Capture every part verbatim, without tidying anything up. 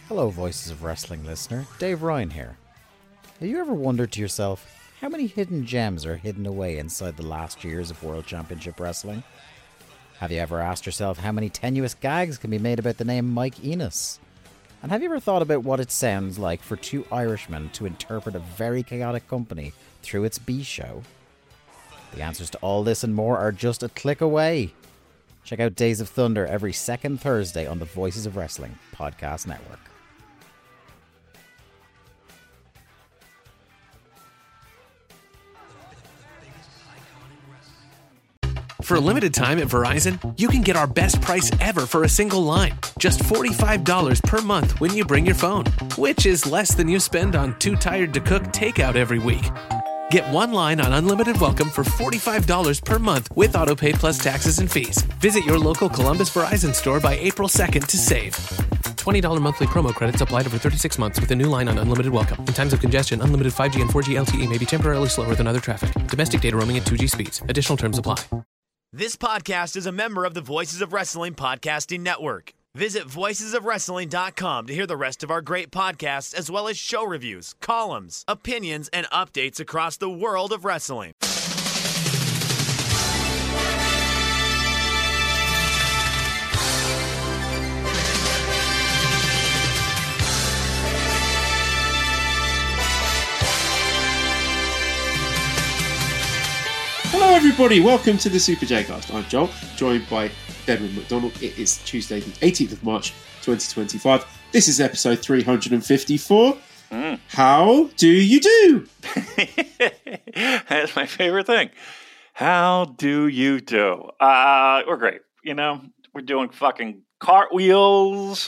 Hello, Voices of Wrestling listener. Dave Ryan here. Have you ever wondered to yourself how many hidden gems are hidden away inside the last years of World Championship Wrestling? Have you ever asked yourself how many tenuous gags can be made about the name Mike Enos? And have you ever thought about what it sounds like for two Irishmen to interpret a very chaotic company through its B-show? The answers to all this and more are just a click away. Check out Days of Thunder every second Thursday on the Voices of Wrestling podcast network. For a limited time at Verizon, you can get our best price ever for a single line. Just forty-five dollars per month when you bring your phone, which is less than you spend on Too Tired to Cook takeout every week. Get one line on Unlimited Welcome for forty-five dollars per month with autopay plus taxes and fees. Visit your local Columbus Verizon store by April second to save. twenty dollars monthly promo credits applied over thirty-six months with a new line on Unlimited Welcome. In times of congestion, unlimited five G and four G L T E may be temporarily slower than other traffic. Domestic data roaming at two G speeds. Additional terms apply. This podcast is a member of the Voices of Wrestling Podcasting Network. Visit voices of wrestling dot com to hear the rest of our great podcasts, as well as show reviews, columns, opinions, and updates across the world of wrestling. Hello everybody, welcome to the Super J-Cast. I'm Joel, joined by Devin McDonald. It is Tuesday the eighteenth of March twenty twenty-five. This is episode three hundred fifty-four. Mm. How do you do? That's my favorite thing. How do you do? Uh, we're great. You know, we're doing fucking cartwheels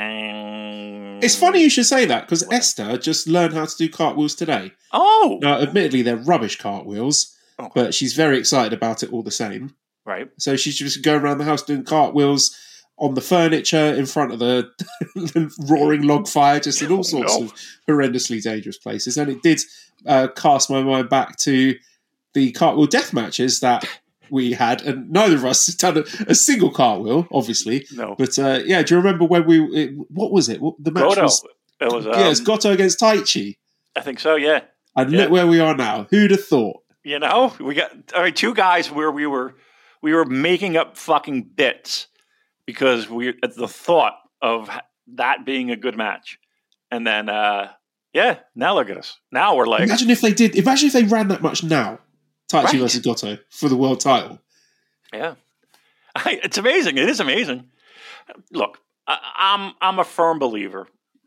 and... It's funny you should say that, because Esther just learned how to do cartwheels today. Oh! Now, admittedly, they're rubbish cartwheels. Okay. But she's very excited about it all the same. Right. So she's just going around the house doing cartwheels on the furniture, in front of the, the roaring log fire, just in all sorts oh, no. of horrendously dangerous places. And it did uh, cast my mind back to the cartwheel death matches that we had. And neither of us has done a, a single cartwheel, obviously. No. But uh, yeah, do you remember when we... It, what was it? What, the match Goto. was... It was um, yeah, it's Goto against Taichi. I think so, yeah. And yeah. look where we are now. Who'd have thought? You know, we got all right, two guys where we were we were making up fucking bits because we at the thought of that being a good match, and then uh, yeah, now look at us. Now we're like, imagine if they did. Imagine if they ran that much now, Taichi right. versus Goto for the world title. Yeah, I, it's amazing. It is amazing. Look, I, I'm I'm a firm believer,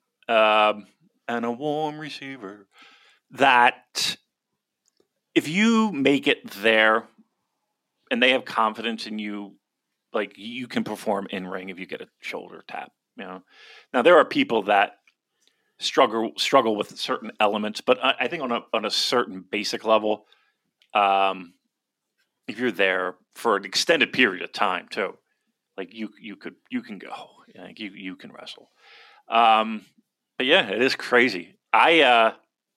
um, and a warm receiver that. If you make it there and they have confidence in you, like you can perform in ring if you get a shoulder tap, you know. Now there are people that struggle struggle with certain elements, but I, I think on a on a certain basic level, um, if you're there for an extended period of time too, like you you could you can go, like you you can wrestle. Um, but yeah, it is crazy. I. Uh,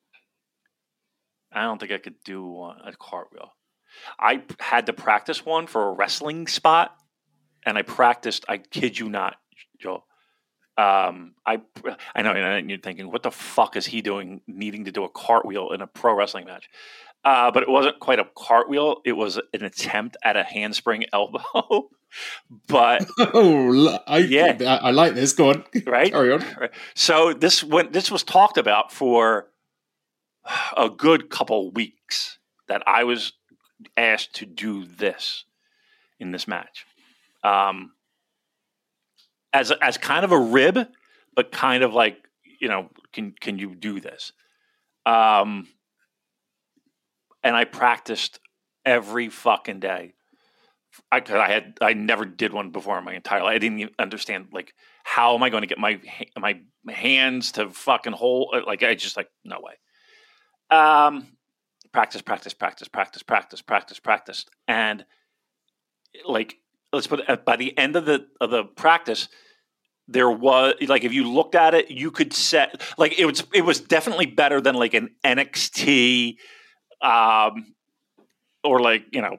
I don't think I could do one, a cartwheel. I had to practice one for a wrestling spot, and I practiced. I kid you not, Joel. Um, I I know, and you're thinking, what the fuck is he doing, needing to do a cartwheel in a pro wrestling match? Uh, but it wasn't quite a cartwheel. It was an attempt at a handspring elbow. But oh, I, yeah, I, I like this. Go on, right? Carry on. Right. So this went. This was talked about for a good couple weeks that I was asked to do this in this match, um, as as kind of a rib, but kind of like, you know, can can you do this? Um, and I practiced every fucking day. I I had I never did one before in my entire life. I didn't even understand, like, how am I going to get my my hands to fucking hold? Like, I just like, no way. Um, practice, practice, practice, practice, practice, practice, practice, and like, let's put it, by the end of the of the practice, there was, like, if you looked at it, you could set, like, it was it was definitely better than like an N X T, um, or like, you know,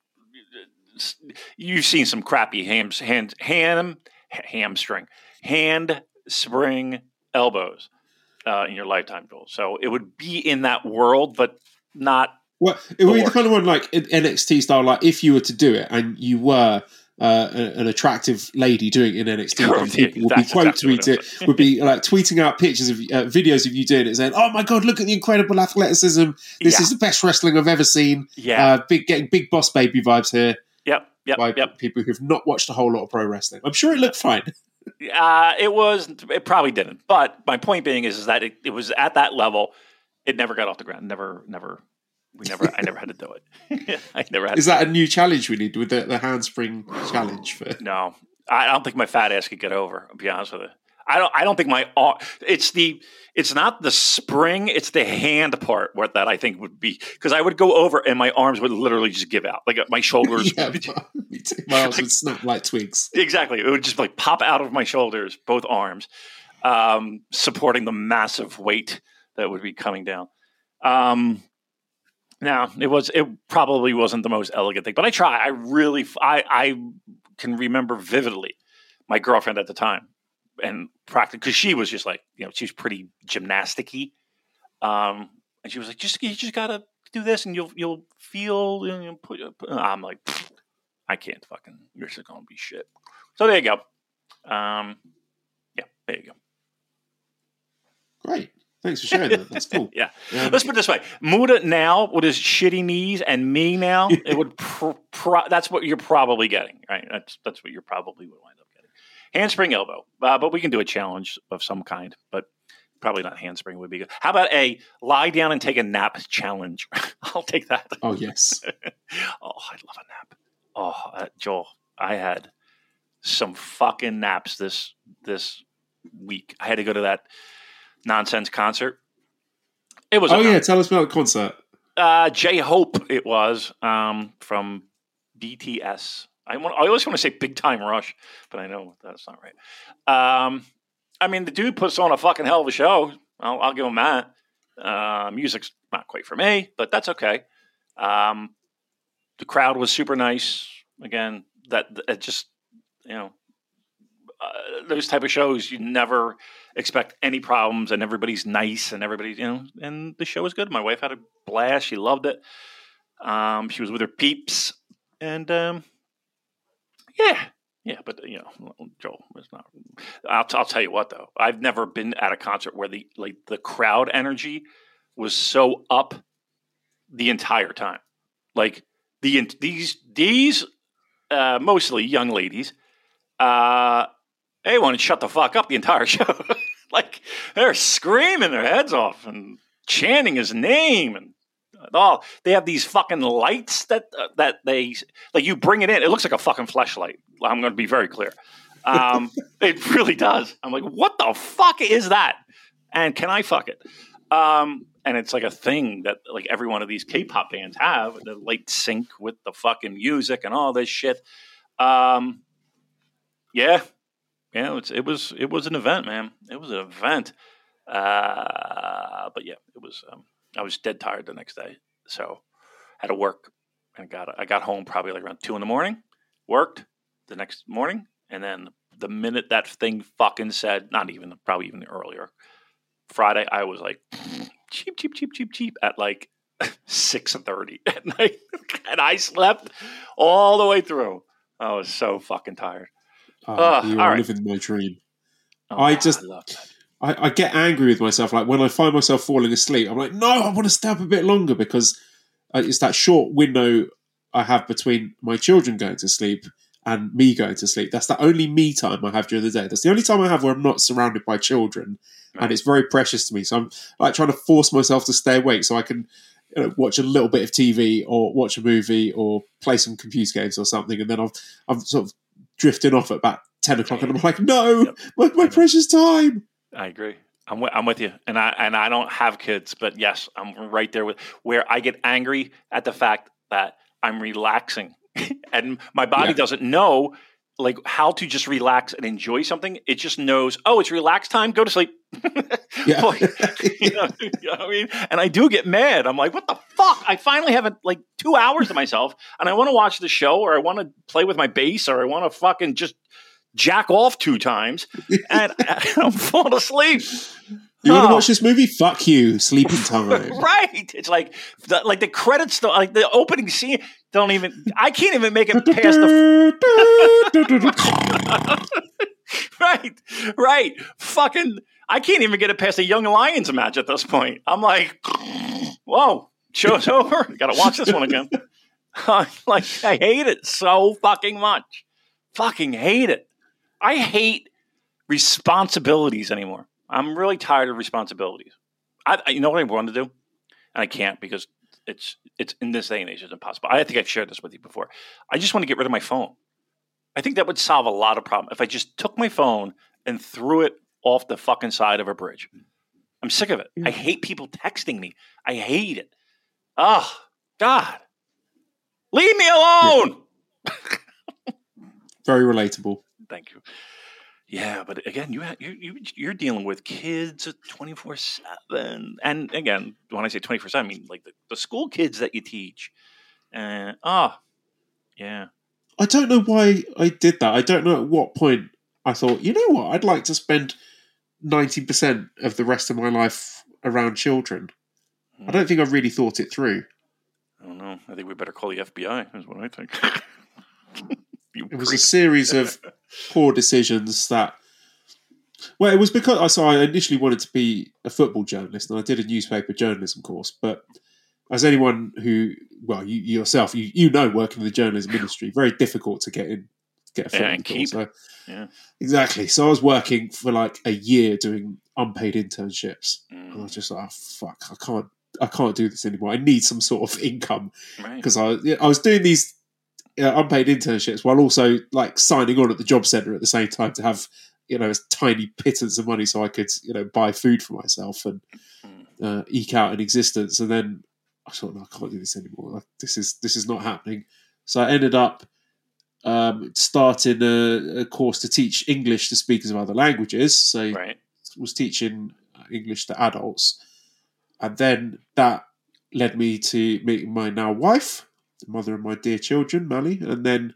you've seen some crappy hams hand ham hamstring hand spring elbows uh, in your lifetime, Joel. So it would be in that world, but not. Well, it would be the kind of one like N X T style. Like if you were to do it and you were uh, an attractive lady doing it in N X T, then people would be quote exactly tweet it, would be like tweeting out pictures of uh, videos of you doing it, saying, "Oh my god, look at the incredible athleticism! This yeah. is the best wrestling I've ever seen." Yeah, uh, big getting big boss baby vibes here. Yep, yep, by yep. people who've not watched a whole lot of pro wrestling. I'm sure it looked fine. Uh, it was. It probably didn't. But my point being is, is that it, it was at that level. It never got off the ground. Never, never. We never. I never had to do it. I never had. Is to that do a new challenge we need with the, the handspring challenge? For no, I don't think my fat ass could get over. I'll be honest with you. I don't. I don't think my. It's the. It's not the spring. It's the hand part where that I think would be because I would go over and my arms would literally just give out, like my shoulders. yeah, me too. My arms would snap like twigs. Exactly. It would just like pop out of my shoulders, both arms, um, supporting the massive weight that would be coming down. Um, now it was. It probably wasn't the most elegant thing, but I try. I really. I. I can remember vividly my girlfriend at the time. And practice because she was just like, you know, she was pretty gymnastic-y. Um, and she was like, just you just gotta do this and you'll you'll feel, you know, put, put. I'm like, I can't fucking, you're just gonna be shit. So there you go. Um, yeah, there you go. Great. Thanks for sharing that. That's cool. yeah. Um, Let's put it this way. Muda now with his shitty knees and me now, it would pr- pro- that's what you're probably getting, right? That's that's what you're probably would wind up getting. Handspring elbow, uh, but we can do a challenge of some kind, but probably not handspring would be good. How about a lie down and take a nap challenge? I'll take that. Oh, yes. oh, I'd love a nap. Oh, uh, Joel, I had some fucking naps this this week. I had to go to that nonsense concert. It was. Oh, yeah. Tell us about the concert. Uh, J-Hope it was um, from B T S. I want. I always want to say Big Time Rush, but I know that's not right. Um, I mean, the dude puts on a fucking hell of a show. I'll, I'll give him that. Uh, music's not quite for me, but that's okay. Um, the crowd was super nice. Again, that it just you know uh, those type of shows you never expect any problems, and everybody's nice, and everybody's you know, and the show was good. My wife had a blast; she loved it. Um, she was with her peeps, and. Um, Yeah, yeah, but you know, Joel, it's not. I'll, I'll tell you what, though, I've never been at a concert where the like the crowd energy was so up the entire time. Like the these these uh, mostly young ladies, uh, they want to shut the fuck up the entire show. Like they're screaming their heads off and chanting his name and. Oh, they have these fucking lights that uh, that they like. You bring it in, it looks like a fucking fleshlight. I'm going to be very clear. Um, it really does. I'm like, what the fuck is that? And can I fuck it? Um, and it's like a thing that like every one of these K-pop bands have. The light sync with the fucking music and all this shit. Um, yeah, yeah. It's, it was it was an event, man. It was an event. Uh, but yeah, it was. Um, I was dead tired the next day, so had to work and got I got home probably like around two in the morning. Worked the next morning, and then the minute that thing fucking said, not even probably even earlier, Friday, I was like cheap, cheap, cheap, cheap, cheap at like six thirty at night, and I slept all the way through. I was so fucking tired. Oh, uh, you all were right. living my dream. Oh, I just. I love that. I, I get angry with myself. Like when I find myself falling asleep, I'm like, no, I want to stay up a bit longer because it's that short window I have between my children going to sleep and me going to sleep. That's the only me time I have during the day. That's the only time I have where I'm not surrounded by children, right. And it's very precious to me. So I'm like trying to force myself to stay awake so I can you know, watch a little bit of T V or watch a movie or play some computer games or something, and then I'm I'm sort of drifting off at about ten o'clock, and I'm like, no, yep. my, my precious time. I agree. I'm with, I'm with you, and I and I don't have kids, but yes, I'm right there with where I get angry at the fact that I'm relaxing, and my body yeah. doesn't know like how to just relax and enjoy something. It just knows, oh, it's relax time. Go to sleep. Yeah. Like, you, know, you know what I mean? And I do get mad. I'm like, what the fuck? I finally have a, like two hours to myself, and I want to watch the show, or I want to play with my bass, or I want to fucking just jack off two times, and, and I'm falling asleep. You want to Oh. watch this movie? Fuck you, sleeping time. Right. It's like the, like the credits, don't- like the opening scene, don't even. I can't even make it past the. Right. Right. Fucking. I can't even get it past a Young Lions match at this point. I'm like, whoa, show's over. Got to watch this one again. Like, I hate it so fucking much. Fucking hate it. I hate responsibilities anymore. I'm really tired of responsibilities. I, I, you know what I want to do, and I can't because it's it's in this day and age it's impossible. I think I've shared this with you before. I just want to get rid of my phone. I think that would solve a lot of problems if I just took my phone and threw it off the fucking side of a bridge. I'm sick of it. I hate people texting me. I hate it. Oh God, leave me alone. Very relatable. Thank you. Yeah, but again, you ha- you you you're dealing with kids twenty-four seven, and again, when I say twenty-four seven, I mean like the, the school kids that you teach. And oh, yeah, I don't know why I did that. I don't know at what point I thought, you know what, I'd like to spend ninety percent of the rest of my life around children. I don't think I really thought it through. I don't know. I think we better call the F B I. Is what I think. You It was creep. a series of poor decisions that. Well, it was because I so I initially wanted to be a football journalist, and I did a newspaper journalism course. But as anyone who, well, you yourself, you you know, working in the journalism industry, very difficult to get in, get a foot Yeah, in and the door. keep. So Yeah. exactly. So I was working for like a year doing unpaid internships, Mm. and I was just like, oh, fuck, I can't, I can't do this anymore. I need some sort of income Right. because I I was doing these uh, unpaid internships while also like signing on at the job centre at the same time to have, you know, a tiny pittance of money so I could, you know, buy food for myself and uh, eke out an existence. And then I thought, no, I can't do this anymore. Like, this is this is not happening. So I ended up um, starting a, a course to teach English to speakers of other languages. So Right. I was teaching English to adults, and then that led me to meeting my now wife, the mother of my dear children, Mali, and then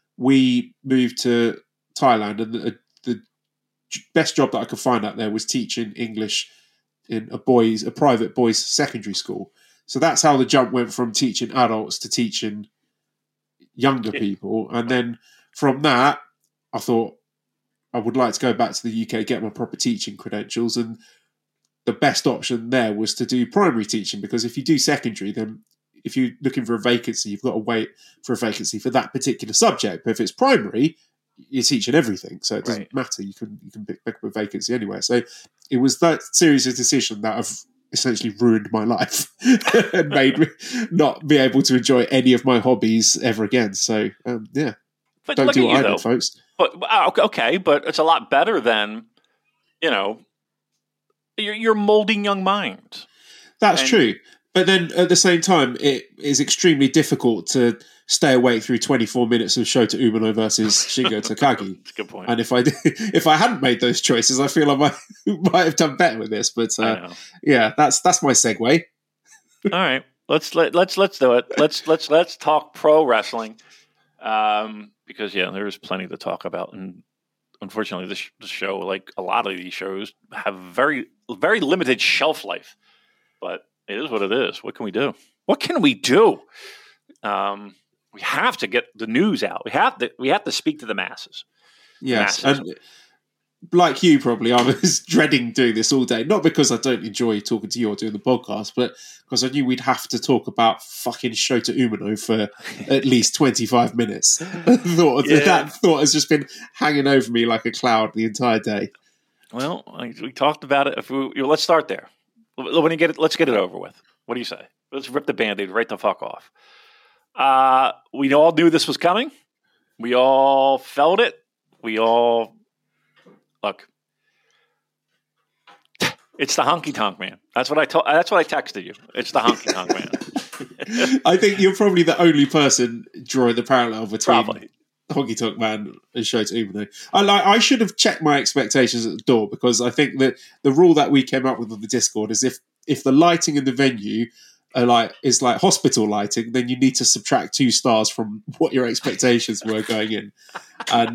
we moved to Thailand, and the, the best job that I could find out there was teaching English in a boys, a private boys' secondary school. So that's how the jump went from teaching adults to teaching younger people, and then from that, I thought I would like to go back to the U K, get my proper teaching credentials, and the best option there was to do primary teaching, because if you do secondary, then if you're looking for a vacancy, you've got to wait for a vacancy for that particular subject. But if it's primary, you're teaching everything, so it doesn't Right. matter. You can you can pick, pick up a vacancy anywhere. So it was that series of decisions that have essentially ruined my life and made me not be able to enjoy any of my hobbies ever again. So um, yeah, But don't look do at what you, I though. did, folks. But uh, okay, but it's a lot better than, you know, you're, you're molding young minds. That's And- true. But then at the same time, it is extremely difficult to stay awake through twenty-four minutes of Shota Umino versus Shingo Takagi. That's a good point. And if I did, if I hadn't made those choices, I feel I might might have done better with this. But I uh, know. yeah, that's that's my segue. All right, let's let, let's let's do it. Let's let's let's talk pro wrestling, um, because yeah, there is plenty to talk about, and unfortunately, this, this show, like a lot of these shows, have very very limited shelf life. But it is what it is. What can we do? What can we do? Um, we have to get the news out. We have to we have to speak to the masses. Yes, Massive. and like you, probably I was dreading doing this all day. Not because I don't enjoy talking to you or doing the podcast, but because I knew we'd have to talk about fucking Shota Umino for at least twenty-five minutes. thought Yeah. That thought has just been hanging over me like a cloud the entire day. Well, I- we talked about it. If we, you know, let's start there. When you get it, let's get it over with. What do you say? Let's rip the Band-Aid right the fuck off. Uh, we all knew this was coming. We all felt it. We all look. It's the honky tonk man. That's what I told. That's what I texted you. It's the honky tonk man. I think you're probably the only person drawing the parallel between Probably. Honky Tonk Man and Shota Umino. I like. I should have checked my expectations at the door, because I think that the rule that we came up with on the Discord is if if the lighting in the venue are like is like hospital lighting, then you need to subtract two stars from what your expectations were going in. And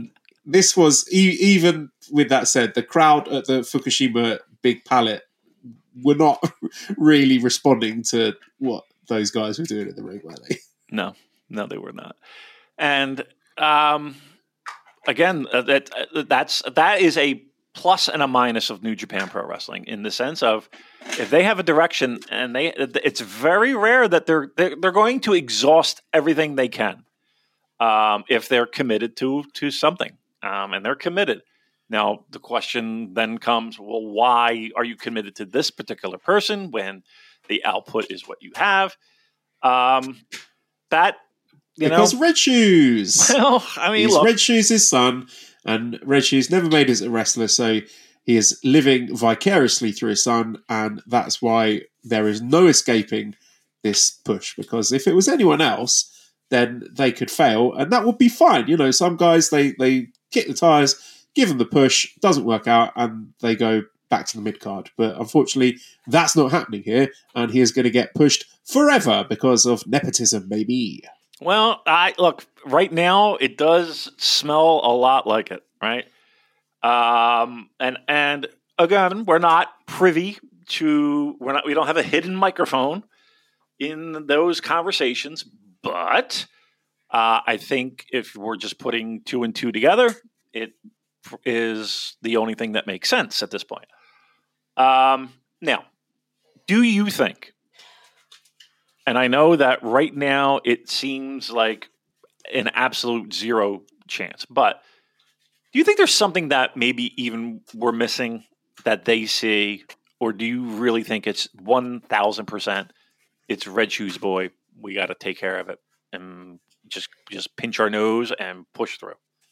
this was e- even with that said, the crowd at the Fukushima Big Palette were not really responding to what those guys were doing in the ring, were they? No, no, they were not. And um, again, uh, that uh, that's that is a plus and a minus of New Japan Pro Wrestling in the sense of if they have a direction, and they it's very rare that they're they're, they're going to exhaust everything they can um, if they're committed to to something, um, and they're committed. Now the question then comes: well, why are you committed to this particular person when the output is what you have? Um, that you because know, Red Shoes. Well, I mean, he's look, Red Shoes' son, and Red Shoes never made it as a wrestler, so he is living vicariously through his son, and that's why there is no escaping this push. Because if it was anyone else, then they could fail, and that would be fine. You know, some guys they they kick the tires, give them the push, doesn't work out, and they go back to the mid card. But unfortunately, that's not happening here, and he is going to get pushed forever because of nepotism, maybe. well, I look right now. It does smell a lot like it, right? Um, and and again, we're not privy to we're not we don't have a hidden microphone in those conversations, but uh, I think if we're just putting two and two together, it is the only thing that makes sense at this point. Um, now, do you think? And I know that right now it seems like an absolute zero chance, but do you think there's something that maybe even we're missing that they see, or do you really think it's one thousand percent it's Red Shoes Boy, we got to take care of it and just just pinch our nose and push through?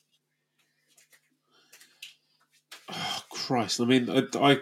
Oh, Christ. I mean, I, I,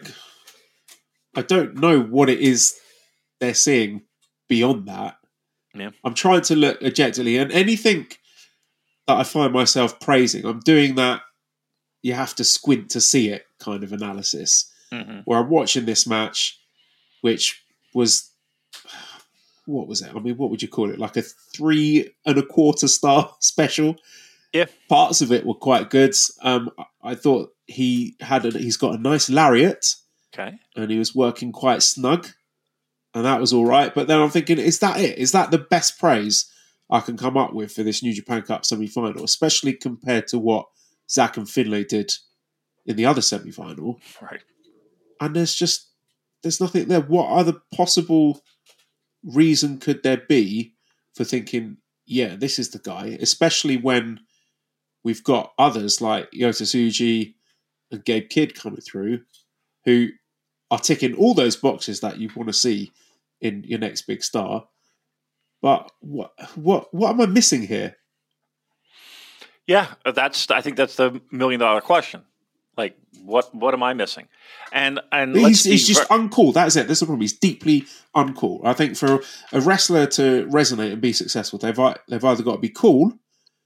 I don't know what it is they're seeing beyond that. Yeah. I'm trying to look objectively, and anything that I find myself praising, I'm doing that you have to squint to see it kind of analysis. Mm-hmm. Where I'm watching this match, which was, what was it? I mean, what would you call it? Like a three and a quarter star special. Yeah. Parts of it were quite good. Um, I thought he had a, he's got a nice lariat. Okay. And he was working quite snug. And that was all right. But then I'm thinking, is that it? Is that the best praise I can come up with for this New Japan Cup semi-final? Especially compared to what Zack and Finlay did in the other semi-final. Right. And there's just, there's nothing there. What other possible reason could there be for thinking, yeah, this is the guy? Especially when we've got others like Yota Tsuji and Gabe Kidd coming through who are ticking all those boxes that you want to see in your next big star. But what what what am I missing here? Yeah, that's. I think that's the million dollar question. Like, what what am I missing? And and let's he's, he's be just ver- uncool. That is it. That's the problem. He's deeply uncool. I think for a wrestler to resonate and be successful, they've they've either got to be cool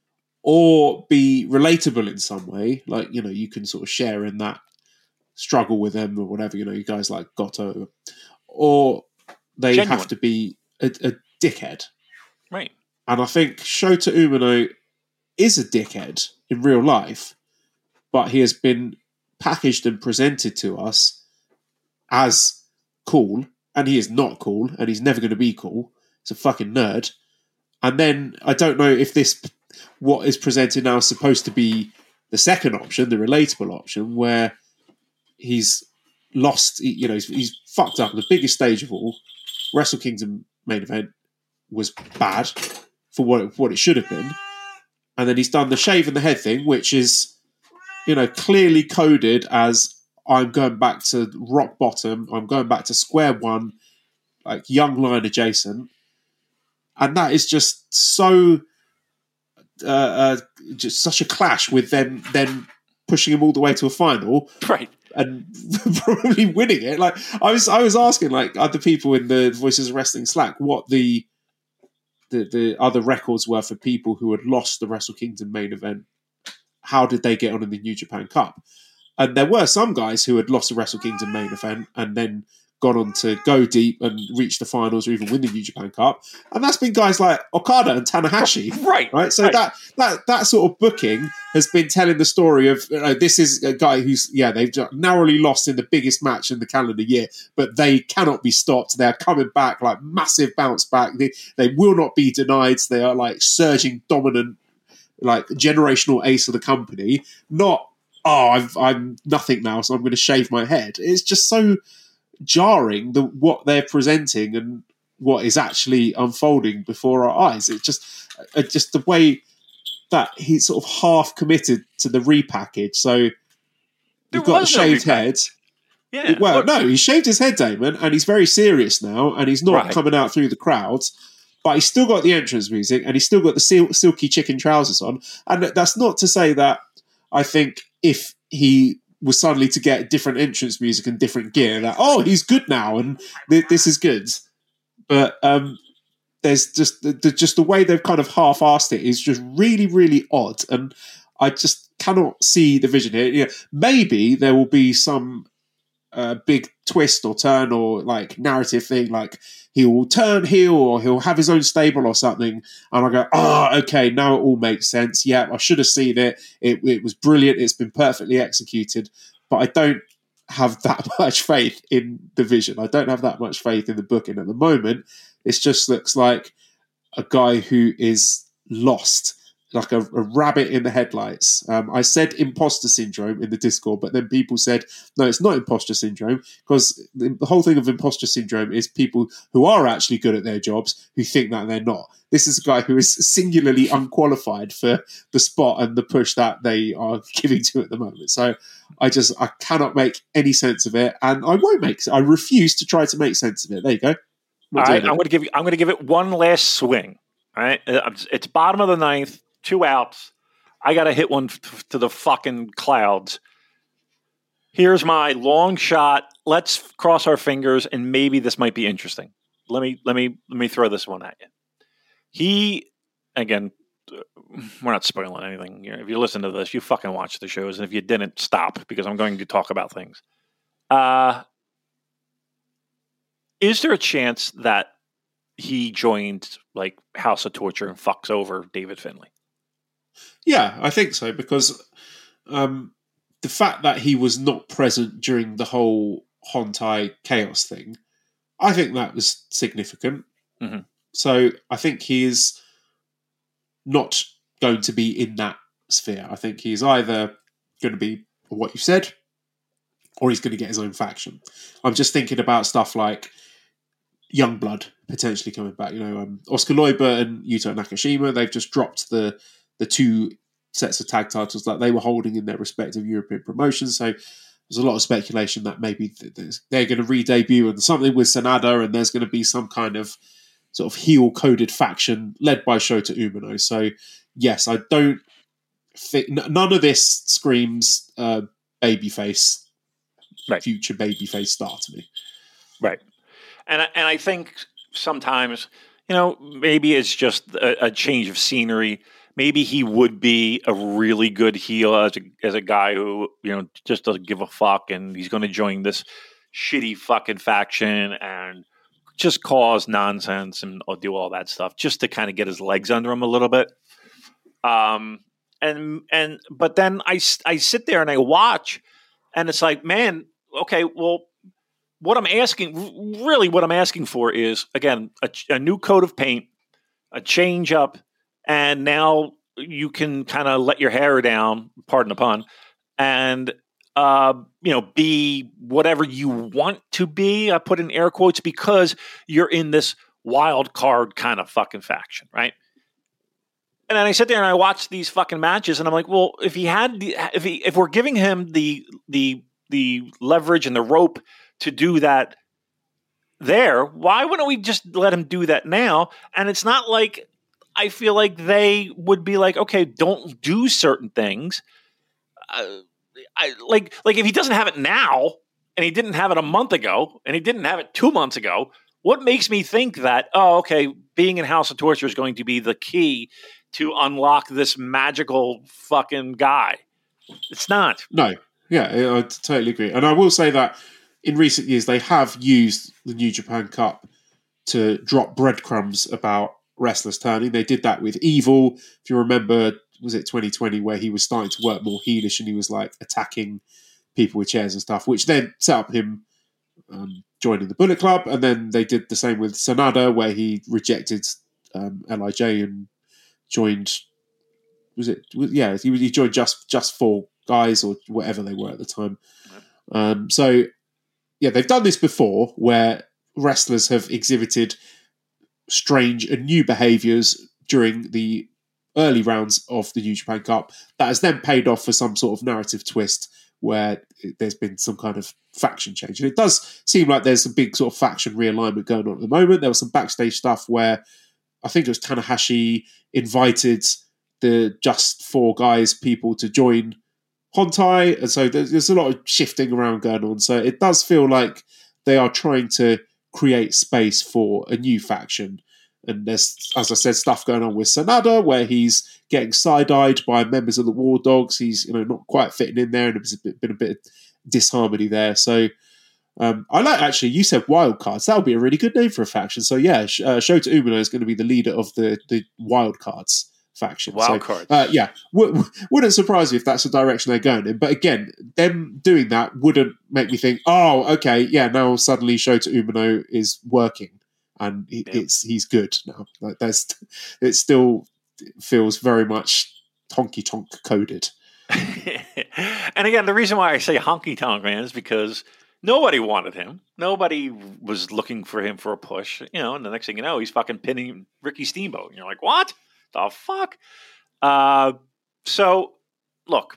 or be relatable in some way. Like, you know, you can sort of share in that struggle with them or whatever. You know, you guys like Goto, or they Genuine. have to be a, a dickhead. Right. And I think Shota Umino is a dickhead in real life, but he has been packaged and presented to us as cool, and he is not cool, and he's never going to be cool. He's a fucking nerd. And then I don't know if this, what is presented now, is supposed to be the second option, the relatable option, where he's lost, you know, he's, he's fucked up on the biggest stage of all. Wrestle Kingdom main event was bad for what it, what it should have been. And then he's done the shave and the head thing, which is, you know, clearly coded as I'm going back to rock bottom. I'm going back to square one, like young lion adjacent. And that is just so, uh, uh, just such a clash with them, them pushing him all the way to a final. Right. And probably winning it. Like I was, I was asking like other people in the Voices of Wrestling Slack what the, the the other records were for people who had lost the Wrestle Kingdom main event. How did they get on in the New Japan Cup? And there were some guys who had lost the Wrestle Kingdom main event and then gone on to go deep and reach the finals or even win the New Japan Cup. And that's been guys like Okada and Tanahashi. Right. Right. So right. that that that sort of booking has been telling the story of, you know, this is a guy who's, yeah, they've narrowly lost in the biggest match in the calendar year, but they cannot be stopped. They're coming back, like massive bounce back. They, they will not be denied. They are like surging, dominant, like generational ace of the company. Not, oh, I've, I'm nothing now, so I'm going to shave my head. It's just so jarring, the what they're presenting and what is actually unfolding before our eyes. It's just uh, just the way that he's sort of half committed to the repackage. So you've got the shaved no head. Yeah. Well, no, he shaved his head, Damon, and he's very serious now, and he's not right. coming out through the crowds. But he's still got the entrance music, and he's still got the sil- silky chicken trousers on. And that's not to say that I think if he was suddenly to get different entrance music and different gear, that, oh, he's good now and th- this is good. But um, there's just the, the, just the way they've kind of half-assed it is just really, really odd. And I just cannot see the vision here. You know, maybe there will be some uh, big twist or turn or like narrative thing, like he will turn heel or he'll have his own stable or something, and I go, oh, okay, now it all makes sense. Yeah, I should have seen it. It, it was brilliant. It's been perfectly executed, but I don't have that much faith in the vision. I don't have that much faith in the booking at the moment. It just looks like a guy who is lost, like a, a rabbit in the headlights. Um, I said imposter syndrome in the Discord, but then people said, no, it's not imposter syndrome, because the, the whole thing of imposter syndrome is people who are actually good at their jobs who think that they're not. This is a guy who is singularly unqualified for the spot and the push that they are giving to at the moment. So I just, I cannot make any sense of it, and I won't make, I refuse to try to make sense of it. There you go. All right, I'm going to give you, I'm going to give it one last swing. All right. It's bottom of the ninth. Two outs. I got to hit one f- to the fucking clouds. Here's my long shot. Let's cross our fingers, and maybe this might be interesting. Let me let me let me throw this one at you. He, again, we're not spoiling anything. If you listen to this, you fucking watch the shows, and if you didn't, stop, because I'm going to talk about things. Uh, is there a chance that he joined like House of Torture and fucks over David Finlay? Yeah, I think so, because um, the fact that he was not present during the whole Hontai chaos thing, I think that was significant. Mm-hmm. So I think he is not going to be in that sphere. I think he's either going to be what you said, or he's going to get his own faction. I'm just thinking about stuff like Youngblood potentially coming back. You know, um, Oscar Leuber and Yuto Nakashima, they've just dropped the the two sets of tag titles that they were holding in their respective European promotions. So there's a lot of speculation that maybe they're going to re-debut and something with Sanada, and there's going to be some kind of sort of heel-coded faction led by Shota Umino. So yes, I don't think none of this screams uh, babyface, right. future babyface star to me. Right, and I, and I think sometimes, you know, maybe it's just a, a change of scenery. Maybe he would be a really good heel as a, as a guy who, you know, just doesn't give a fuck, and he's going to join this shitty fucking faction and just cause nonsense and or do all that stuff just to kind of get his legs under him a little bit. Um, and and but then I, I sit there and I watch, and it's like, man, okay, well, what I'm asking, really what I'm asking for is, again, a, a new coat of paint, a change up, and now you can kind of let your hair down, pardon the pun, and uh, you know, be whatever you want to be. I put in air quotes because you're in this wild card kind of fucking faction, right? And then I sit there and I watch these fucking matches, and I'm like, well, if he had, the, if he, if we're giving him the the the leverage and the rope to do that there, why wouldn't we just let him do that now? And it's not like I feel like they would be like, okay, don't do certain things. Uh, I, like, like if he doesn't have it now, and he didn't have it a month ago, and he didn't have it two months ago, what makes me think that, oh, okay, being in House of Torture is going to be the key to unlock this magical fucking guy? It's not. No, yeah, I totally agree. And I will say that in recent years they have used the New Japan Cup to drop breadcrumbs about wrestlers turning. They did that with Evil, if you remember, was it twenty twenty, where he was starting to work more heelish and he was like attacking people with chairs and stuff, which then set up him um, joining the Bullet Club. And then they did the same with Sanada, where he rejected um, L I J and joined, was it, yeah, he, he joined just, just four guys or whatever they were at the time. Um, so, yeah, they've done this before where wrestlers have exhibited strange and new behaviours during the early rounds of the New Japan Cup that has then paid off for some sort of narrative twist where there's been some kind of faction change. And it does seem like there's a big sort of faction realignment going on at the moment. There was some backstage stuff where I think it was Tanahashi invited the Just Four Guys people to join Hontai. And so there's, there's a lot of shifting around going on. So it does feel like they are trying to create space for a new faction. And there's, as I said, stuff going on with Sanada where he's getting side-eyed by members of the War Dogs. He's, you know, not quite fitting in there, and there's been a bit of disharmony there. So um, I like, actually, you said Wild Cards. That would be a really good name for a faction. So yeah, uh, Shota Umino is going to be the leader of the, the Wild Cards faction. Wild so, Cards. Uh, yeah, w- w- wouldn't surprise me if that's the direction they're going in. But again, them doing that wouldn't make me think, oh, okay, yeah, now suddenly Shota Umino is working. And he, yeah. it's he's good now. Like there's, it still feels very much honky tonk coded. And again, the reason why I say honky tonk, man, is because nobody wanted him. Nobody was looking for him for a push. You know, and the next thing you know, he's fucking pinning Ricky Steamboat, and you're like, what the fuck? Uh, so, look,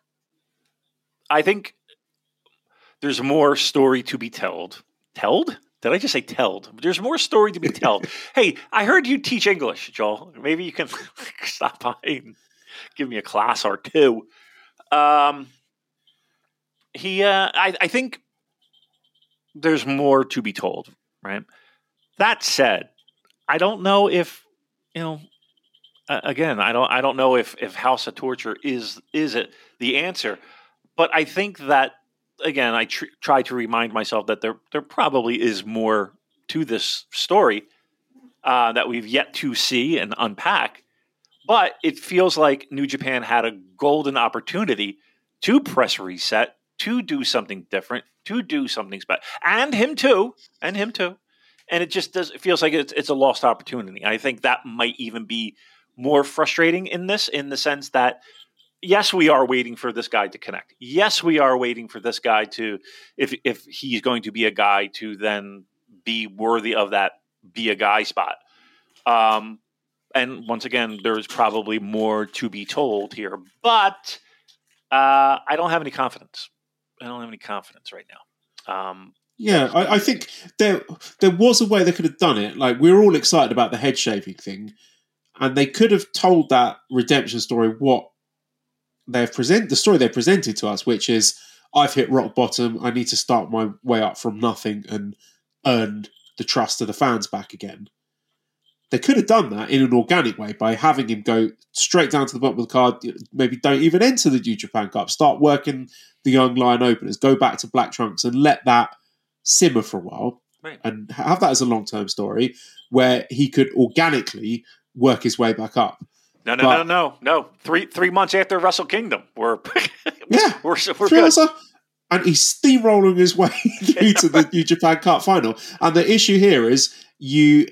I think there's more story to be told. Told? Did I just say telled? There's more story to be told. Hey, I heard you teach English, Joel. Maybe you can stop by and give me a class or two. Um, he, uh, I, I think there's more to be told, right? That said, I don't know if, you know, uh, again, I don't, I don't know if, if House of Torture is, is it the answer, but I think that, again, I tr- try to remind myself that there there probably is more to this story uh, that we've yet to see and unpack. But it feels like New Japan had a golden opportunity to press reset, to do something different, to do something special, and him too, and him too. And it just does. It feels like it's, it's a lost opportunity. I think that might even be more frustrating in this, in the sense that, yes, we are waiting for this guy to connect. Yes, we are waiting for this guy to, if if he's going to be a guy, to then be worthy of that be a guy spot. Um, and once again, there's probably more to be told here, but uh, I don't have any confidence. I don't have any confidence right now. Um, yeah, I, I think there there was a way they could have done it. Like, we were all excited about the head shaving thing, and they could have told that redemption story what they've present the story they presented to us, which is, I've hit rock bottom. I need to start my way up from nothing and earn the trust of the fans back again. They could have done that in an organic way by having him go straight down to the bottom of the card. Maybe don't even enter the New Japan Cup. Start working the Young Lion openers. Go back to Black Trunks and let that simmer for a while, right, and have that as a long-term story where he could organically work his way back up. No, no, but, no, no, no. Three three months after Wrestle Kingdom, we're yeah, we're we're three good. Months, and he's steamrolling his way through yeah. to the New Japan Cup final. And the issue here is you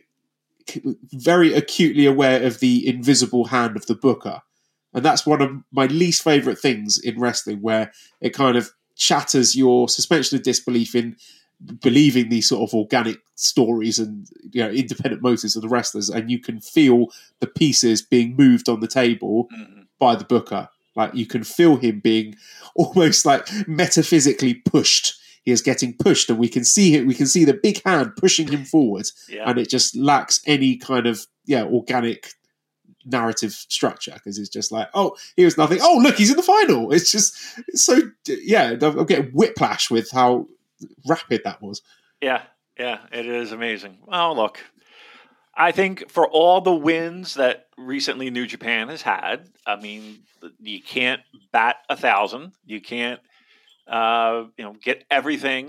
very acutely aware of the invisible hand of the booker, and that's one of my least favorite things in wrestling, where it kind of shatters your suspension of disbelief in believing these sort of organic stories and, you know, independent motives of the wrestlers, and you can feel the pieces being moved on the table mm-hmm. by the booker. Like, you can feel him being almost like metaphysically pushed. He is getting pushed, and we can see it. We can see the big hand pushing him forward, yeah. and it just lacks any kind of yeah organic narrative structure, because it's just like, oh, here's nothing. Oh, look, he's in the final. It's just it's so yeah. I'm getting whiplash with how rapid that was. Yeah, yeah, it is amazing. Well, look, I think for all the wins that recently New Japan has had, I mean, you can't bat a thousand. You can't, uh, you know, get everything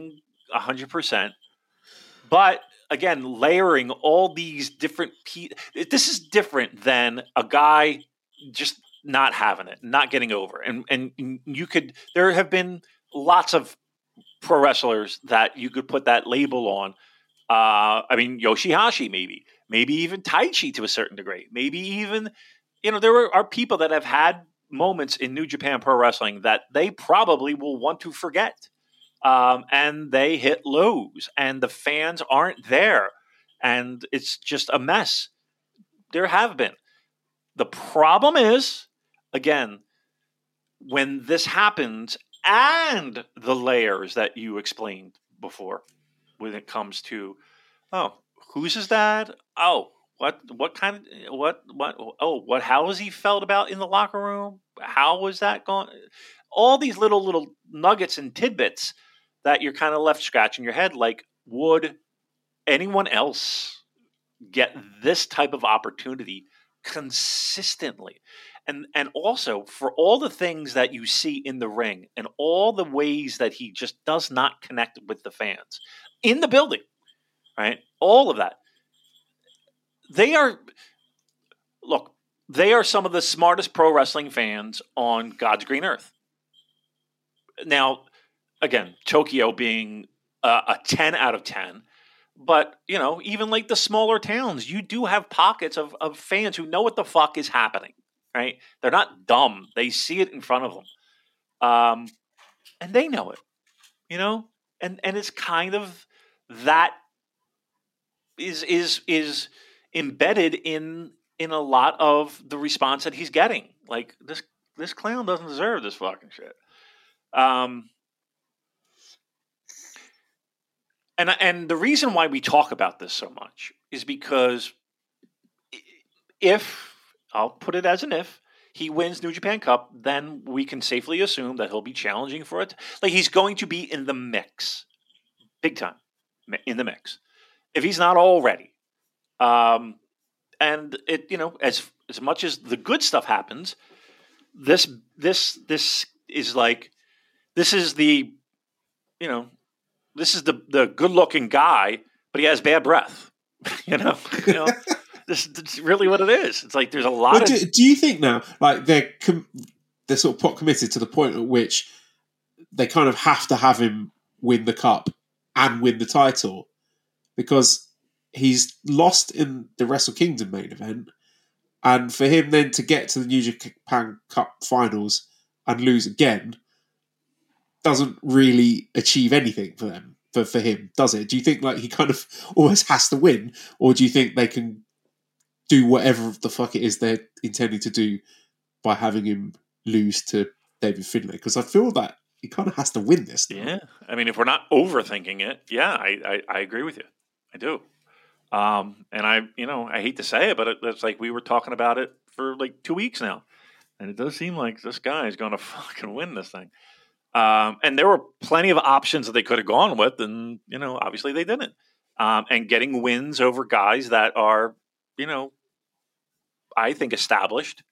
one hundred percent. But again, layering all these different pieces, this is different than a guy just not having it, not getting over. And and you could, there have been lots of pro wrestlers that you could put that label on. Uh, I mean, Yoshihashi, maybe, maybe even Taichi to a certain degree, maybe even, you know, there are, are people that have had moments in New Japan Pro Wrestling that they probably will want to forget. Um, and they hit lows, and the fans aren't there, and it's just a mess. There have been. The problem is, again, when this happens, and the layers that you explained before, when it comes to, oh, who's his dad? Oh, what, what kind of, what, what, oh, what, how has he felt about in the locker room? How was that going? All these little, little nuggets and tidbits that you're kind of left scratching your head. Like, would anyone else get this type of opportunity consistently? And and also for all the things that you see in the ring and all the ways that he just does not connect with the fans in the building, right? All of that. They are, look, they are some of the smartest pro wrestling fans on God's green earth. Now, again, Tokyo being uh, a ten out of ten, but, you know, even like the smaller towns, you do have pockets of, of fans who know what the fuck is happening, right? They're not dumb. They see it in front of them. Um, and they know it, you know? And and it's kind of that is is is embedded in in a lot of the response that he's getting. Like, this this clown doesn't deserve this fucking shit. Um And and the reason why we talk about this so much is because if, I'll put it as an if, he wins New Japan Cup, then we can safely assume that he'll be challenging for it. Like, he's going to be in the mix. Big time. In the mix. If he's not already. Um, and it, you know, as as much as the good stuff happens, this this this is like, this is the, you know, this is the, the good-looking guy, but he has bad breath. you know, you know, this, this is really what it is. It's like there's a lot but of. Do, do you think now, like they're com- they're sort of pot committed to the point at which they kind of have to have him win the cup and win the title because he's lost in the Wrestle Kingdom main event, and for him then to get to the New Japan Cup finals and lose again doesn't really achieve anything for them, for, for him, does it? Do you think like he kind of always has to win, or do you think they can do whatever the fuck it is they're intending to do by having him lose to David Finlay? Because I feel that he kind of has to win this now. Yeah, I mean, if we're not overthinking it, yeah, I, I, I agree with you. I do. Um, and I, you know, I hate to say it, but it, it's like we were talking about it for like two weeks now, and it does seem like this guy is going to fucking win this thing. Um, and there were plenty of options that they could have gone with, and, you know, obviously they didn't. Um, and getting wins over guys that are, you know, I think established,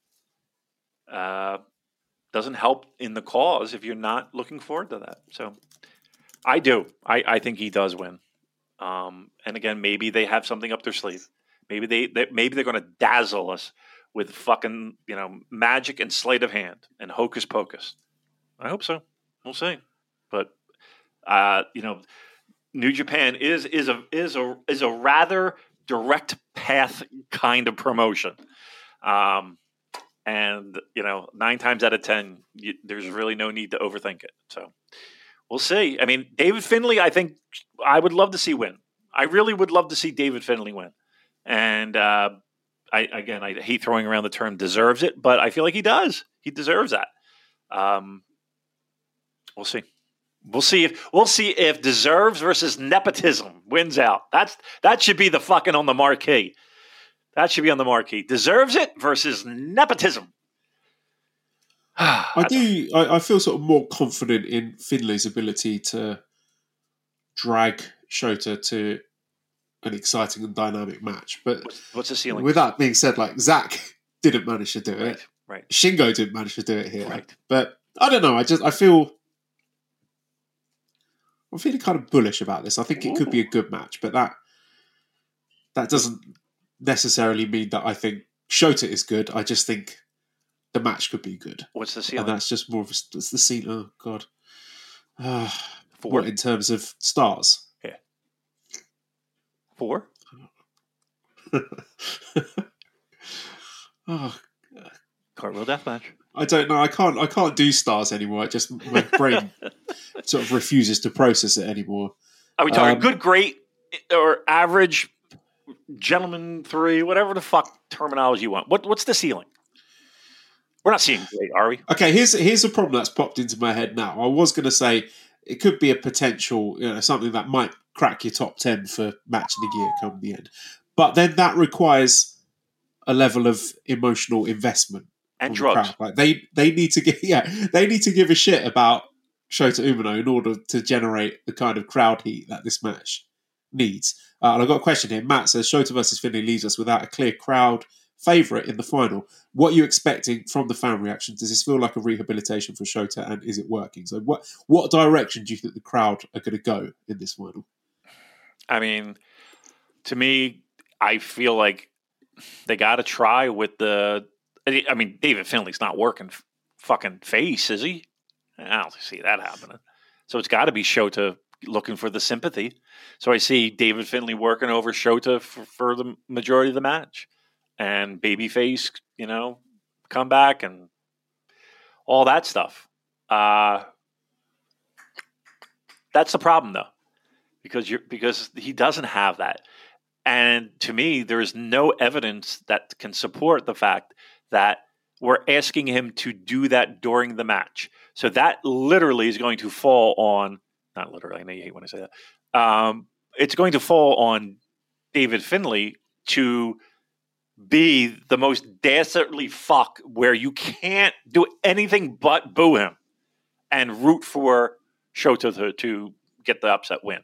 uh, doesn't help in the cause if you're not looking forward to that. So I do. I, I think he does win. Um, and again, maybe they have something up their sleeve. Maybe they, they maybe they're going to dazzle us with fucking, you know, magic and sleight of hand and hocus pocus. I hope so. We'll see. But uh, you know, New Japan is is a is a is a rather direct path kind of promotion. Um, and you know, nine times out of ten, you, there's really no need to overthink it. So we'll see. I mean, David Finlay, I think I would love to see win. I really would love to see David Finlay win. And uh, I again, I hate throwing around the term deserves it, but I feel like he does. He deserves that. Um, We'll see. We'll see if we'll see if deserves versus nepotism wins out. That's that should be the fucking on the marquee. That should be on the marquee. Deserves it versus nepotism. I do. I, I feel sort of more confident in Finlay's ability to drag Shota to an exciting and dynamic match. But what's, what's the ceiling? With that being said, like Zack didn't manage to do it. Right. right. Shingo didn't manage to do it here. Right. But I don't know. I just I feel. I'm feeling kind of bullish about this. I think it could be a good match, but that that doesn't necessarily mean that I think Shota is good. I just think the match could be good. What's the ceiling? And that's just more of a, it's the ceiling. Oh God, uh, Four. What in terms of stars? Yeah, four. oh, Cartwheel deathmatch. I don't know. I can't. I can't do stars anymore. It just my brain sort of refuses to process it anymore. Are we talking Um, good, great, or average? Gentleman three, whatever the fuck terminology you want. What what's the ceiling? We're not seeing great, are we? Okay, here's here's a problem that's popped into my head now. I was going to say it could be a potential, you know, something that might crack your top ten for match of the year come the end, but then that requires a level of emotional investment And from the drugs. crowd. Like they they need to get yeah they need to give a shit about Shota Umino in order to generate the kind of crowd heat that this match needs. Uh, and I've got a question here. Matt says Shota versus Finlay leaves us without a clear crowd favourite in the final. What are you expecting from the fan reaction? Does this feel like a rehabilitation for Shota, and is it working? So what what direction do you think the crowd are going to go in this final? I mean, to me, I feel like they got to try with the. I mean, David Finlay's not working f- fucking face, is he? I don't see that happening. So it's got to be Shota looking for the sympathy. So I see David Finlay working over Shota for, for the majority of the match, and babyface, you know, come back and all that stuff. Uh, that's the problem, though, because you're because he doesn't have that. And to me, there is no evidence that can support the fact that we're asking him to do that during the match. So that literally is going to fall on, not literally, I know you hate when I say that. Um, it's going to fall on David Finlay to be the most dastardly fuck where you can't do anything but boo him and root for Shota to, to get the upset win.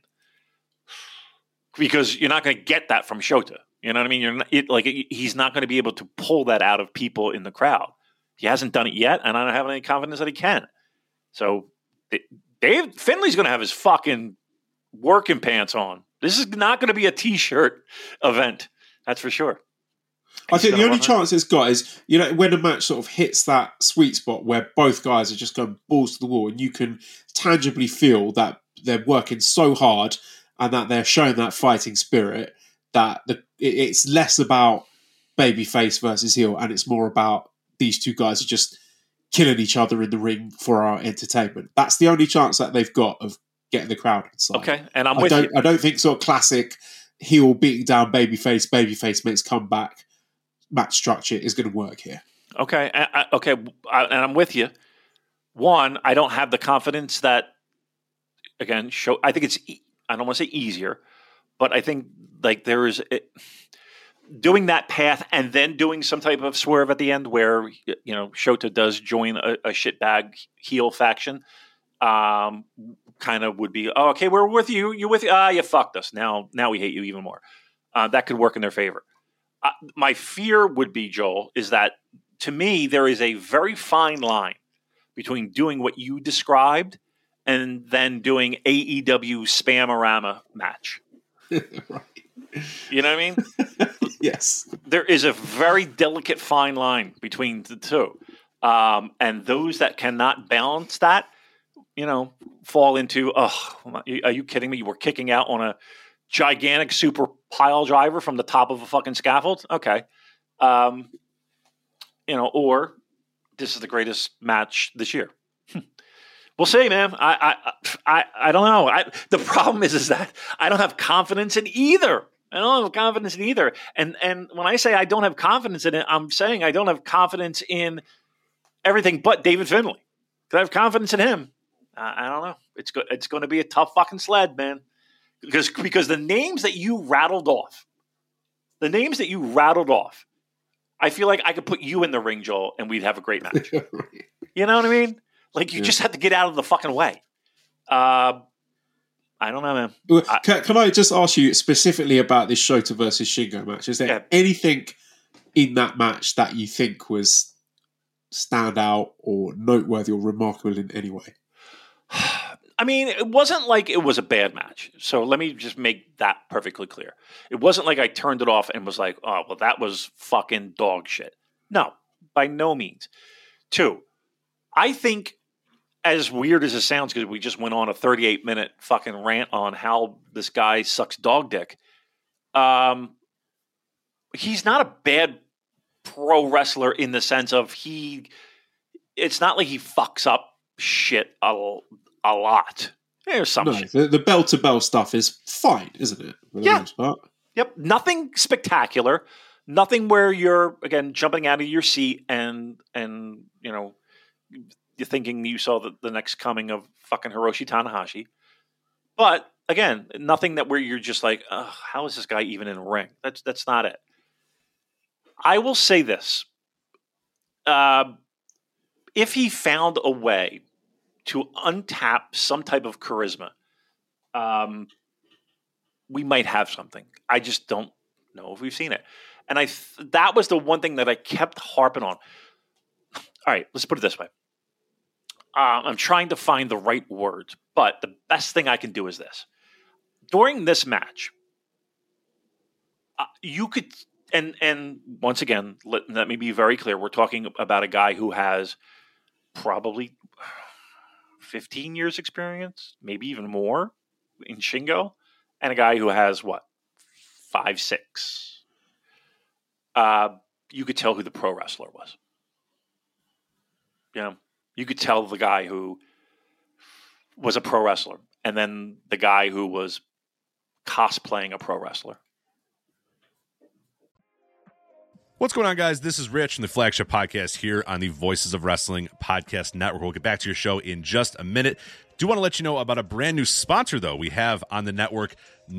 Because you're not going to get that from Shota. You know what I mean? You're not, it, like he's not going to be able to pull that out of people in the crowd. He hasn't done it yet, and I don't have any confidence that he can. So Dave Finlay's going to have his fucking working pants on. This is not going to be a T-shirt event. That's for sure. I think the only run chance it's got is, you know, when a match sort of hits that sweet spot where both guys are just going balls to the wall and you can tangibly feel that they're working so hard and that they're showing that fighting spirit, that the, it's less about babyface versus heel and it's more about these two guys are just killing each other in the ring for our entertainment. That's the only chance that they've got of getting the crowd inside. Okay, and I'm I with don't, you. I don't think sort of classic heel beating down babyface, babyface makes comeback match structure is going to work here. Okay, I, I, okay, I, and I'm with you. One, I don't have the confidence that, again, show. I think it's, e- I don't want to say easier, but I think like there is it, doing that path and then doing some type of swerve at the end where, you know, Shota does join a, a shitbag heel faction. Um, kind of would be, oh, okay, we're with you. You with you? Ah, you fucked us. Now, now we hate you even more. Uh, that could work in their favor. Uh, my fear would be, Joel, is that to me there is a very fine line between doing what you described and then doing A E W Spamorama match. Right. You know what I mean? Yes. There is a very delicate fine line between the two. Um, and those that cannot balance that, you know, fall into, oh, are you kidding me? You were kicking out on a gigantic super pile driver from the top of a fucking scaffold? Okay. Um, you know, or this is the greatest match this year. We'll see, man. I, I, I, I don't know. I, the problem is, is that I don't have confidence in either. I don't have confidence in either. And and when I say I don't have confidence in it, I'm saying I don't have confidence in everything but David Finlay. Because I have confidence in him. I, I don't know. It's go, it's going to be a tough fucking sled, man. Because because the names that you rattled off, the names that you rattled off, I feel like I could put you in the ring, Joel, and we'd have a great match. You know what I mean? Like, you yeah. just have to get out of the fucking way. Uh, I don't know, man. Well, I, can, can I just ask you specifically about this Shota versus Shingo match? Is there yeah. anything in that match that you think was standout or noteworthy or remarkable in any way? I mean, it wasn't like it was a bad match. So let me just make that perfectly clear. It wasn't like I turned it off and was like, oh, well, that was fucking dog shit. No, by no means. Two, I think, as weird as it sounds, because we just went on a thirty-eight minute fucking rant on how this guy sucks dog dick. Um, he's not a bad pro wrestler in the sense of he, it's not like he fucks up shit a, a lot. There's some no, shit. The, the bell to bell stuff is fine, isn't it? For the Yeah. most part. Yep. Nothing spectacular. Nothing where you're, again, jumping out of your seat and, and you know, you're thinking you saw the, the next coming of fucking Hiroshi Tanahashi. But, again, nothing that where you're just like, how is this guy even in the ring? That's, that's not it. I will say this. Uh, if he found a way to untap some type of charisma, um, we might have something. I just don't know if we've seen it. And I th- that was the one thing that I kept harping on. All right, let's put it this way. Uh, I'm trying to find the right words, but the best thing I can do is this. During this match, uh, you could, and and once again, let, let me be very clear. We're talking about a guy who has probably fifteen years experience, maybe even more in Shingo, and a guy who has what, five, six. Uh, you could tell who the pro wrestler was. You know, you could tell the guy who was a pro wrestler, and then the guy who was cosplaying a pro wrestler. What's going on, guys? This is Rich from the Flagship Podcast here on the Voices of Wrestling Podcast Network. We'll get back to your show in just a minute. Do want to let you know about a brand new sponsor, though, we have on the network,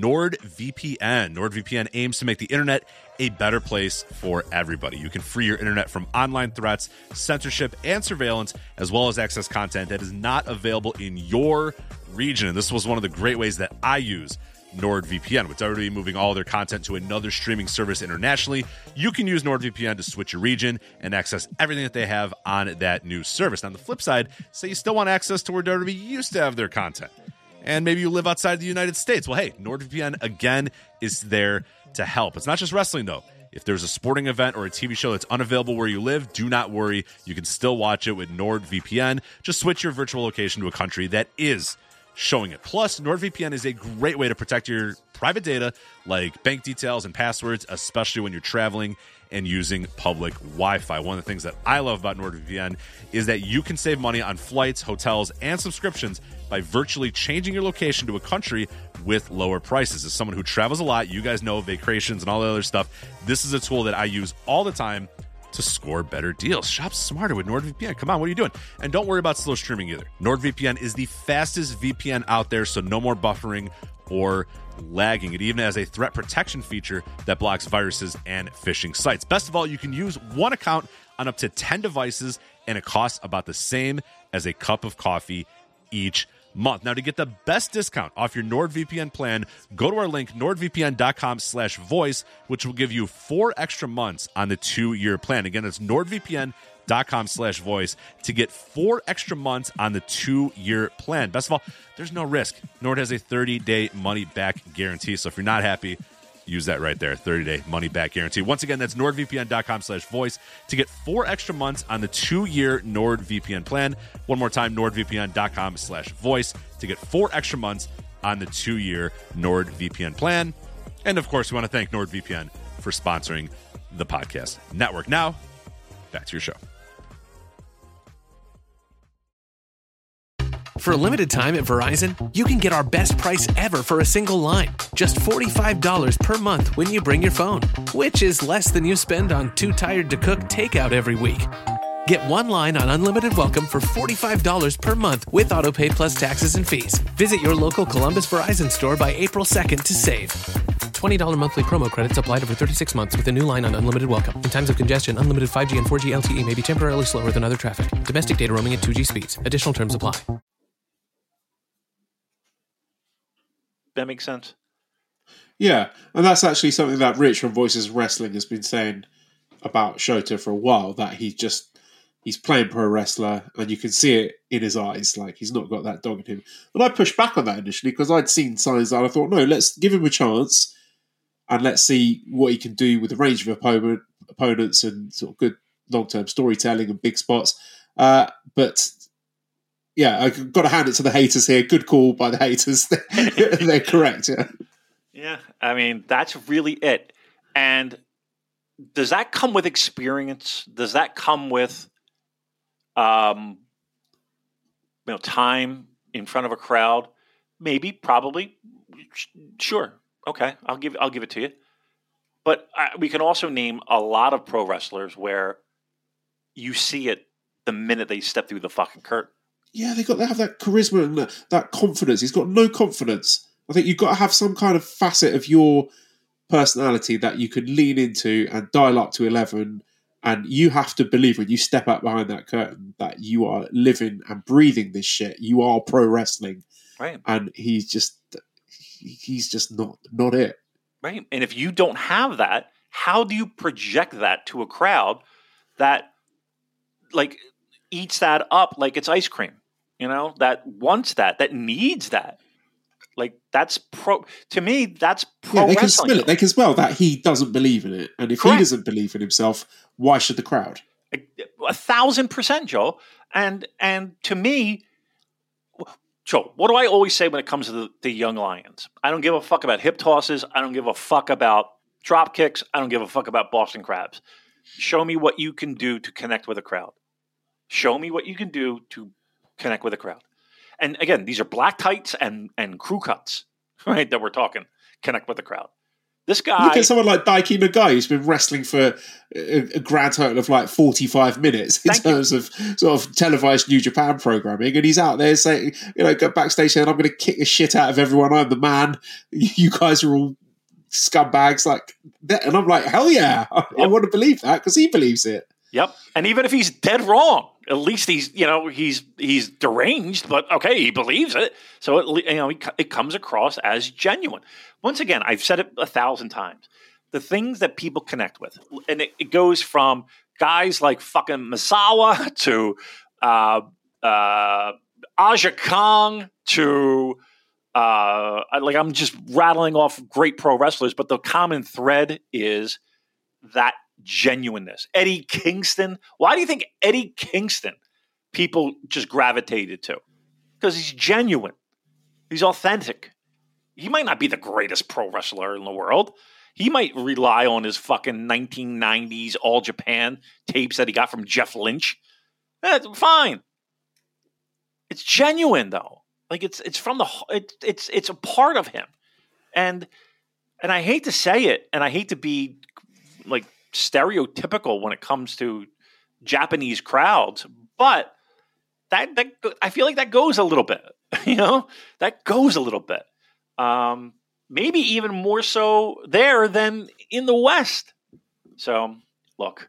NordVPN. NordVPN aims to make the internet a better place for everybody. You can free your internet from online threats, censorship, and surveillance, as well as access content that is not available in your region. And this was one of the great ways that I use NordVPN. With everybody moving all their content to another streaming service internationally, you can use NordVPN to switch your region and access everything that they have on that new service. Now, on the flip side, say you still want access to where W W E used to have their content, and maybe you live outside the United States. Well, hey, NordVPN, again, is there to help. It's not just wrestling, though. If there's a sporting event or a T V show that's unavailable where you live, do not worry. You can still watch it with NordVPN. Just switch your virtual location to a country that is showing it. Plus, NordVPN is a great way to protect your private data, like bank details and passwords, especially when you're traveling and using public Wi-Fi. One of the things that I love about NordVPN is that you can save money on flights, hotels, and subscriptions by virtually changing your location to a country with lower prices. As someone who travels a lot, you guys know vacations and all the other stuff, this is a tool that I use all the time to score better deals. Shop smarter with NordVPN. Come on, what are you doing? And don't worry about slow streaming either. NordVPN is the fastest V P N out there, so no more buffering or lagging. It even has a threat protection feature that blocks viruses and phishing sites. Best of all, you can use one account on up to ten devices, and it costs about the same as a cup of coffee each month. Now, to get the best discount off your NordVPN plan, go to our link, nordvpn.com slash voice, which will give you four extra months on the two-year plan. Again, it's nordvpn.com slash voice to get four extra months on the two-year plan. Best of all, there's no risk. Nord has a thirty-day money-back guarantee, so if you're not happy, use that right there, thirty-day money-back guarantee. Once again, that's nordvpn.com slash voice to get four extra months on the two-year NordVPN plan. One more time, nordvpn.com slash voice to get four extra months on the two-year NordVPN plan. And, of course, we want to thank NordVPN for sponsoring the podcast network. Now, back to your show. For a limited time at Verizon, you can get our best price ever for a single line. Just forty-five dollars per month when you bring your phone, which is less than you spend on Too Tired to Cook takeout every week. Get one line on Unlimited Welcome for forty-five dollars per month with autopay plus taxes and fees. Visit your local Columbus Verizon store by April second to save. twenty dollars monthly promo credits applied over thirty-six months with a new line on Unlimited Welcome. In times of congestion, unlimited five G and four G L T E may be temporarily slower than other traffic. Domestic data roaming at two G speeds. Additional terms apply. That makes sense. Yeah, and that's actually something that Rich from Voices of Wrestling has been saying about Shota for a while, that he just he's playing pro wrestler, and you can see it in his eyes, like he's not got that dog in him. And I pushed back on that initially because I'd seen signs that I thought, no, let's give him a chance, and let's see what he can do with a range of opponent, opponents and sort of good long-term storytelling and big spots. Uh, but yeah, I've got to hand it to the haters here. Good call by the haters. They're correct. Yeah. Yeah, I mean, that's really it. And does that come with experience? Does that come with, um, you know, time in front of a crowd? Maybe, probably, sure. Okay, I'll give I'll give it to you. But uh, we can also name a lot of pro wrestlers where you see it the minute they step through the fucking curtain. Yeah, they got to have that charisma and that, that confidence. He's got no confidence. I think you've got to have some kind of facet of your personality that you can lean into and dial up to eleven, and you have to believe when you step up behind that curtain that you are living and breathing this shit. You are pro wrestling, right? And he's just he's just not not it, right? And if you don't have that, how do you project that to a crowd that like eats that up like it's ice cream? You know, that wants that, that needs that. Like that's pro to me. That's pro yeah, they wrestling. can smell it. They can smell that he doesn't believe in it, and if Correct. he doesn't believe in himself, why should the crowd? A, a thousand percent, Joe. And and to me, Joe, what do I always say when it comes to the, the young lions? I don't give a fuck about hip tosses. I don't give a fuck about drop kicks. I don't give a fuck about Boston crabs. Show me what you can do to connect with a crowd. Show me what you can do to connect with a crowd. And again, these are black tights and, and crew cuts, right, that we're talking. Connect with the crowd. This guy... Look at someone like Daiki Nagai, who's been wrestling for a, a grand total of like forty-five minutes in terms you. of sort of televised New Japan programming, and he's out there saying, you know, go backstage saying, I'm going to kick the shit out of everyone, I'm the man, you guys are all scumbags, like that. And I'm like, hell yeah, I, yep. I want to believe that, because he believes it. Yep. And even if he's dead wrong, at least he's, you know, he's he's deranged, but okay, he believes it. So, it, you know, it comes across as genuine. Once again, I've said it a thousand times. The things that people connect with, and it, it goes from guys like fucking Misawa to uh, uh, Aja Kong to, uh, like, I'm just rattling off great pro wrestlers, but the common thread is that genuineness. Eddie Kingston. Why do you think Eddie Kingston people just gravitated to? Because he's genuine. He's authentic. He might not be the greatest pro wrestler in the world. He might rely on his fucking nineteen nineties All Japan tapes that he got from Jeff Lynch. That's fine. It's genuine though. Like it's it's from the it, it's it's a part of him. And and I hate to say it, and I hate to be like stereotypical when it comes to Japanese crowds, but that that I feel like that goes a little bit, you know, that goes a little bit, um, maybe even more so there than in the West. So, look,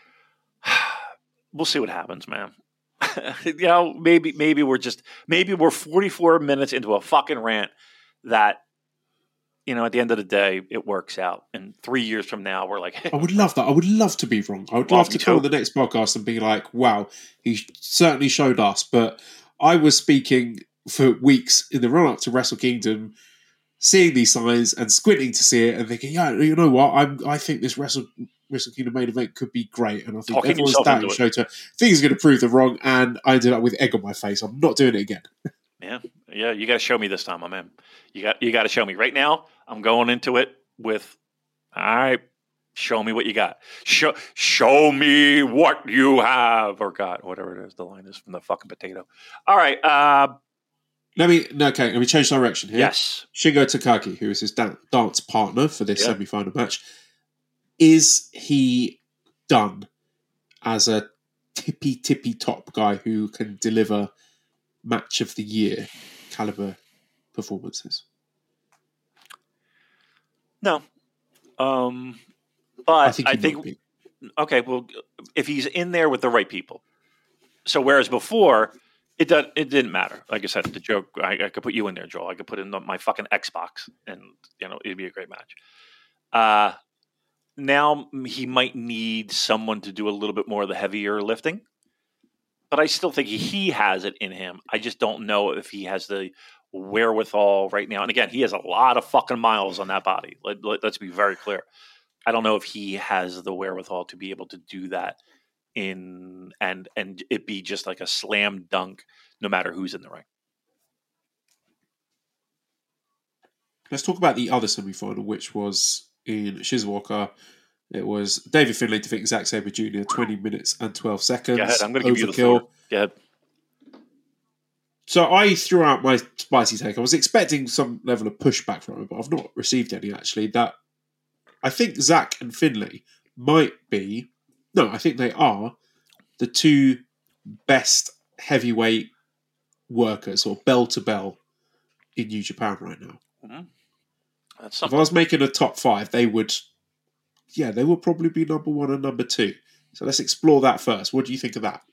we'll see what happens, man. you know, maybe maybe we're just maybe we're forty-four minutes into a fucking rant that. You know, at the end of the day, it works out. And three years from now, we're like... Hey. I would love that. I would love to be wrong. I would well, love to come on the next podcast and be like, wow, he certainly showed us. But I was speaking for weeks in the run-up to Wrestle Kingdom, seeing these signs and squinting to see it and thinking, yeah, you know what? I'm, I think this Wrestle, Wrestle Kingdom main event could be great. And I think Talking everyone's doubting Shota. I think he's going to prove them wrong. And I ended up with egg on my face. I'm not doing it again. Yeah. Yeah. You got to show me this time, my man. You got, you got to show me. Right now, I'm going into it with, all right, show me what you got. Show, show me what you have, or God, whatever it is. The line is from the fucking potato. All right. Uh, let me, okay, let me change direction here. Yes. Shingo Takagi, who is his da- dance partner for this yeah. semi-final match, is he done as a tippy, tippy top guy who can deliver match of the year caliber performances? No. Um, but I think, I think okay, well, if he's in there with the right people. So whereas before, it did, it didn't matter. Like I said, the joke, I, I could put you in there, Joel. I could put in the, my fucking Xbox, and you know it'd be a great match. Uh, now he might need someone to do a little bit more of the heavier lifting. but I still think he has it in him. I just don't know if he has the wherewithal right now. And again, he has a lot of fucking miles on that body. Let, let, let's be very clear. I don't know if he has the wherewithal to be able to do that in and and it be just like a slam dunk no matter who's in the ring. Let's talk about the other semi-final, which was in Shizuoka. It was David Finlay defeating Zack Sabre Junior twenty minutes and twelve seconds. Go ahead. I'm going to give you the Overkill. floor. Go ahead. So I threw out my spicy take. I was expecting some level of pushback from him, but I've not received any, actually. That I think Zack and Finlay might be, no, I think they are the two best heavyweight workers, or bell to bell, in New Japan right now. Mm-hmm. That's If something. I was making a top five, they would, yeah, they would probably be number one and number two. So let's explore that first. What do you think of that?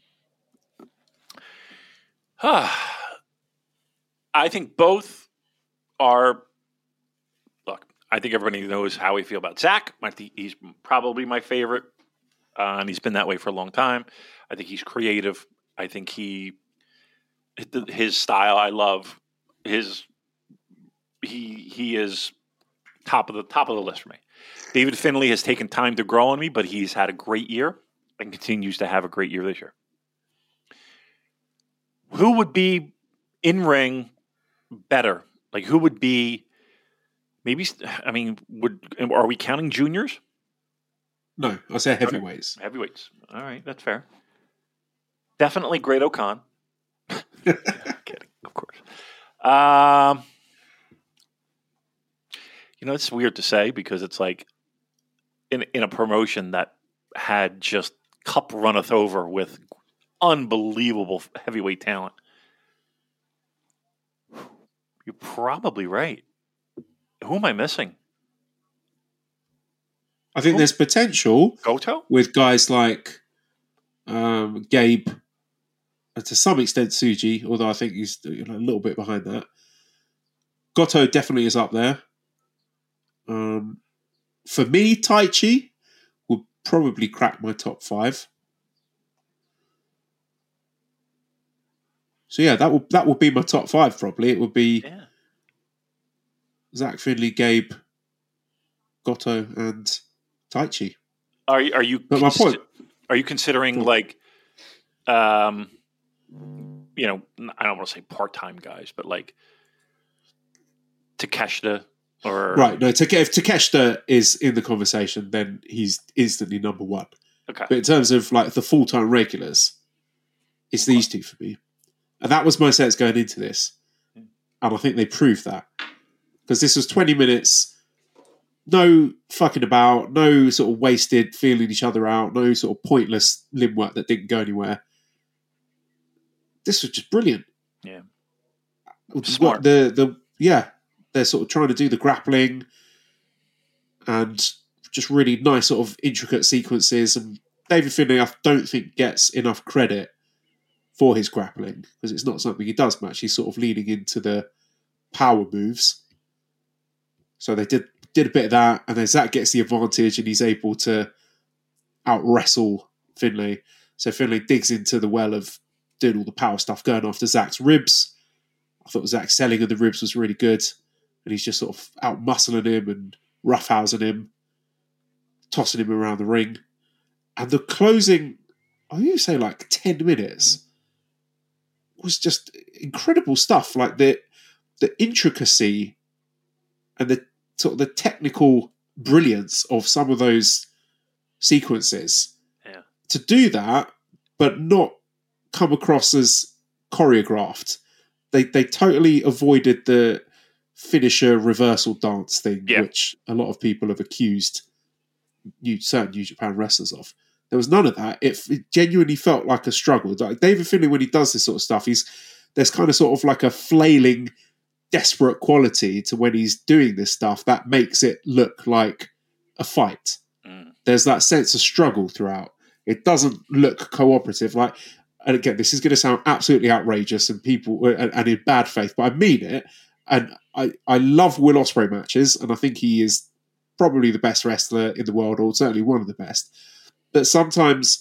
I think both are. Look, I think everybody knows how we feel about Zach. I think he's probably my favorite, uh, and he's been that way for a long time. I think he's creative. I think he, his style, I love. His, he he is top of the top of the list for me. David Finlay has taken time to grow on me, but he's had a great year and continues to have a great year this year. Who would be in ring better? Like, who would be maybe? I mean, would are we counting juniors? No, I say heavyweights. Okay. Heavyweights. All right, that's fair. Definitely Great O'Khan. Kidding, of course. Um, you know, it's weird to say because it's like in in a promotion that had just cup runneth over with unbelievable heavyweight talent. You're probably right. Who am I missing? I think Who? there's potential Goto? with guys like um, Gabe, and to some extent Tsuji, although I think he's you know, a little bit behind that. Goto definitely is up there. Um, for me, Taichi would probably crack my top five. So yeah, that would that would be my top five probably. It would be Yeah. Zack Finlay, Gabe, Goto, and Taichi. Are you are you But my consi- point- are you considering like um you know, I don't want to say part-time guys, but like Takeshita or Right, no, Take- if Takeshita is in the conversation, then he's instantly number one. Okay. But in terms of like the full-time regulars, it's these two for me. And that was my sense going into this. And I think they proved that. Because this was twenty minutes, no fucking about, no sort of wasted feeling each other out, no sort of pointless limb work that didn't go anywhere. This was just brilliant. Yeah. Smart. What the, the, yeah, they're sort of trying to do the grappling and just really nice sort of intricate sequences. And David Finlay, I don't think gets enough credit for his grappling because it's not something he does much. He's sort of leaning into the power moves. So they did did a bit of that, and then Zack gets the advantage and he's able to out wrestle Finlay. So Finlay digs into the well of doing all the power stuff, going after Zack's ribs. I thought Zack's selling of the ribs was really good, and he's just sort of out muscling him and roughhousing him, tossing him around the ring. And the closing, I would say like ten minutes, was just incredible stuff. Like the the intricacy and the sort of the technical brilliance of some of those sequences. Yeah. To do that, but not come across as choreographed. They they totally avoided the finisher reversal dance thing, Yeah. which a lot of people have accused New, certain New Japan wrestlers of. There was none of that. It, it genuinely felt like a struggle. Like David Finlay, when he does this sort of stuff, he's there's kind of sort of like a flailing, desperate quality to when he's doing this stuff that makes it look like a fight. Mm. There's that sense of struggle throughout. It doesn't look cooperative. Like, and again, this is going to sound absolutely outrageous and people and, and in bad faith, but I mean it. And I, I love Will Ospreay matches, and I think he is probably the best wrestler in the world, or certainly one of the best. But sometimes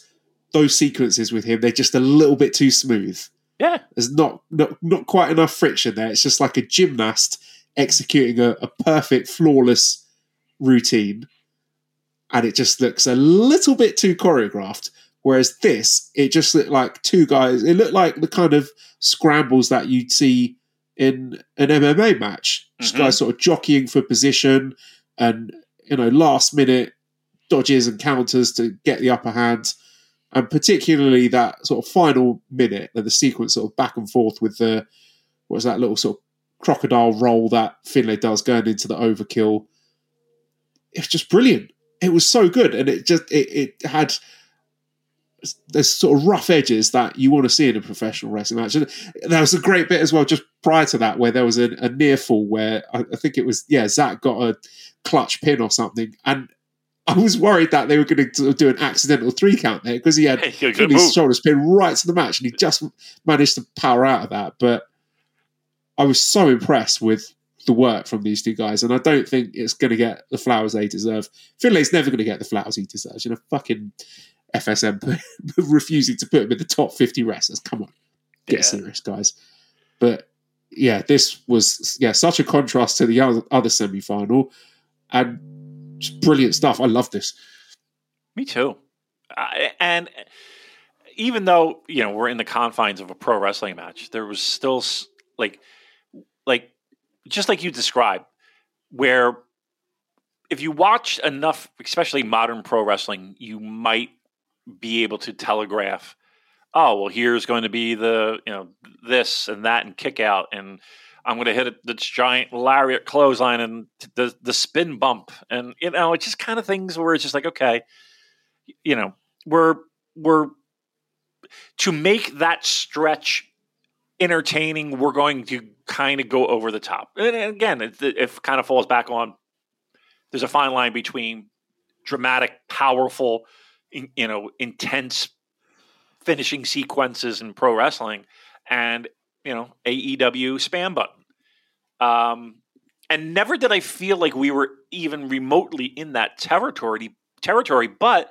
those sequences with him, they're just a little bit too smooth. Yeah. There's not not, not quite enough friction there. It's just like a gymnast executing a, a perfect, flawless routine. And it just looks a little bit too choreographed. Whereas this, it just looked like two guys. It looked like the kind of scrambles that you'd see in an M M A match. Just mm-hmm. guys sort of jockeying for position and, you know, last minute dodges and counters to get the upper hand. And particularly that sort of final minute and the sequence sort of back and forth with the, what was that little sort of crocodile roll that Finlay does going into the overkill. It's just brilliant. It was so good. And it just, it, it had, there's sort of rough edges that you want to see in a professional wrestling match. And there was a great bit as well just prior to that where there was a, a near fall where I, I think it was, yeah, Zach got a clutch pin or something. And I was worried that they were going to do an accidental three count there because he had hey, his shoulders pinned right to the match and he just managed to power out of that. But I was so impressed with the work from these two guys, and I don't think it's going to get the flowers they deserve. Finlay's never going to get the flowers he deserves. You know, fucking F S M refusing to put him in the top fifty wrestlers. Come on, get yeah. serious, guys. But yeah, this was yeah such a contrast to the other, other semi-final, and just brilliant stuff. I love this. Me too. Uh, and even though you know we're in the confines of a pro wrestling match, there was still like like. Just like you described, where if you watch enough, especially modern pro wrestling, you might be able to telegraph, oh, well, here's going to be the, you know, this and that and kick out, and I'm going to hit this giant lariat clothesline and the the spin bump. And, you know, it's just kind of things where it's just like, okay, you know, we're, we're, to make that stretch entertaining, we're going to kind of go over the top. And again, it, it kind of falls back on, there's a fine line between dramatic, powerful, in, you know, intense finishing sequences in pro wrestling and, you know, A E W spam button. Um, and never did I feel like we were even remotely in that territory, territory, but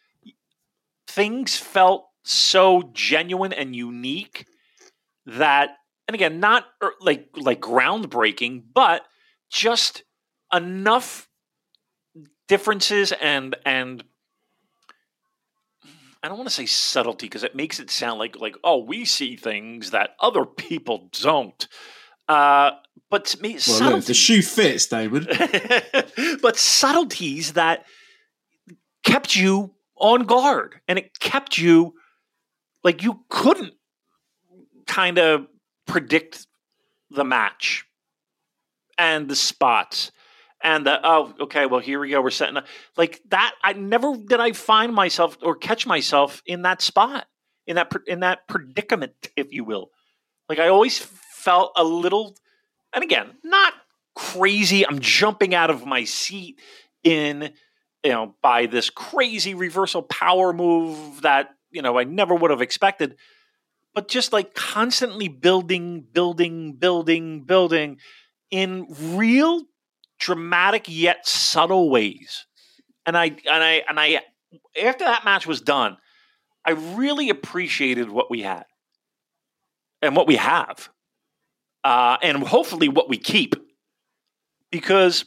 things felt so genuine and unique that, and again, not like like groundbreaking, but just enough differences and and I don't want to say subtlety because it makes it sound like like oh, we see things that other people don't. Uh, but to me, well, look, the shoe fits, David. But subtleties that kept you on guard, and it kept you like you couldn't kind of predict the match and the spots and the, oh, okay, well, here we go. We're setting up like that. I never did I find myself or catch myself in that spot, in that, in that predicament, if you will. Like I always felt a little, and again, not crazy. I'm jumping out of my seat in, you know, by this crazy reversal power move that, you know, I never would have expected. But just like constantly building, building, building, building in real dramatic yet subtle ways. And I and I and I after that match was done, I really appreciated what we had and what we have. Uh, and hopefully what we keep. Because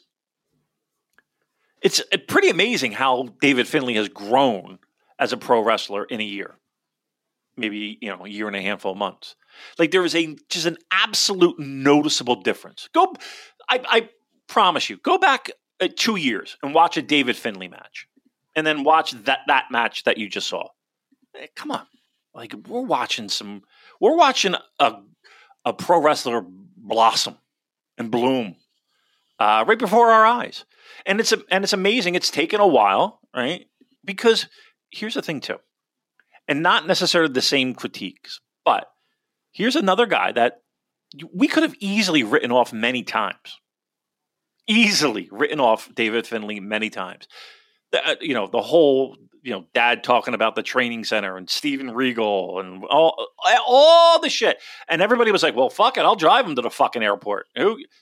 it's pretty amazing how David Finlay has grown as a pro wrestler in a year. Maybe, you know, a year and a handful of months. Like there is a just an absolute noticeable difference. Go, I, I promise you, go back uh, two years and watch a David Finlay match, and then watch that that match that you just saw. Hey, come on, like we're watching some, we're watching a a pro wrestler blossom and bloom uh, right before our eyes, and it's a, and it's amazing. It's taken a while, right? Because here's the thing too. And not necessarily the same critiques, but here's another guy that we could have easily written off many times. Easily written off David Finlay many times. The, you know, the whole, you know, dad talking about the training center and Steven Regal and all, all the shit. And everybody was like, well, fuck it, I'll drive him to the fucking airport. Who?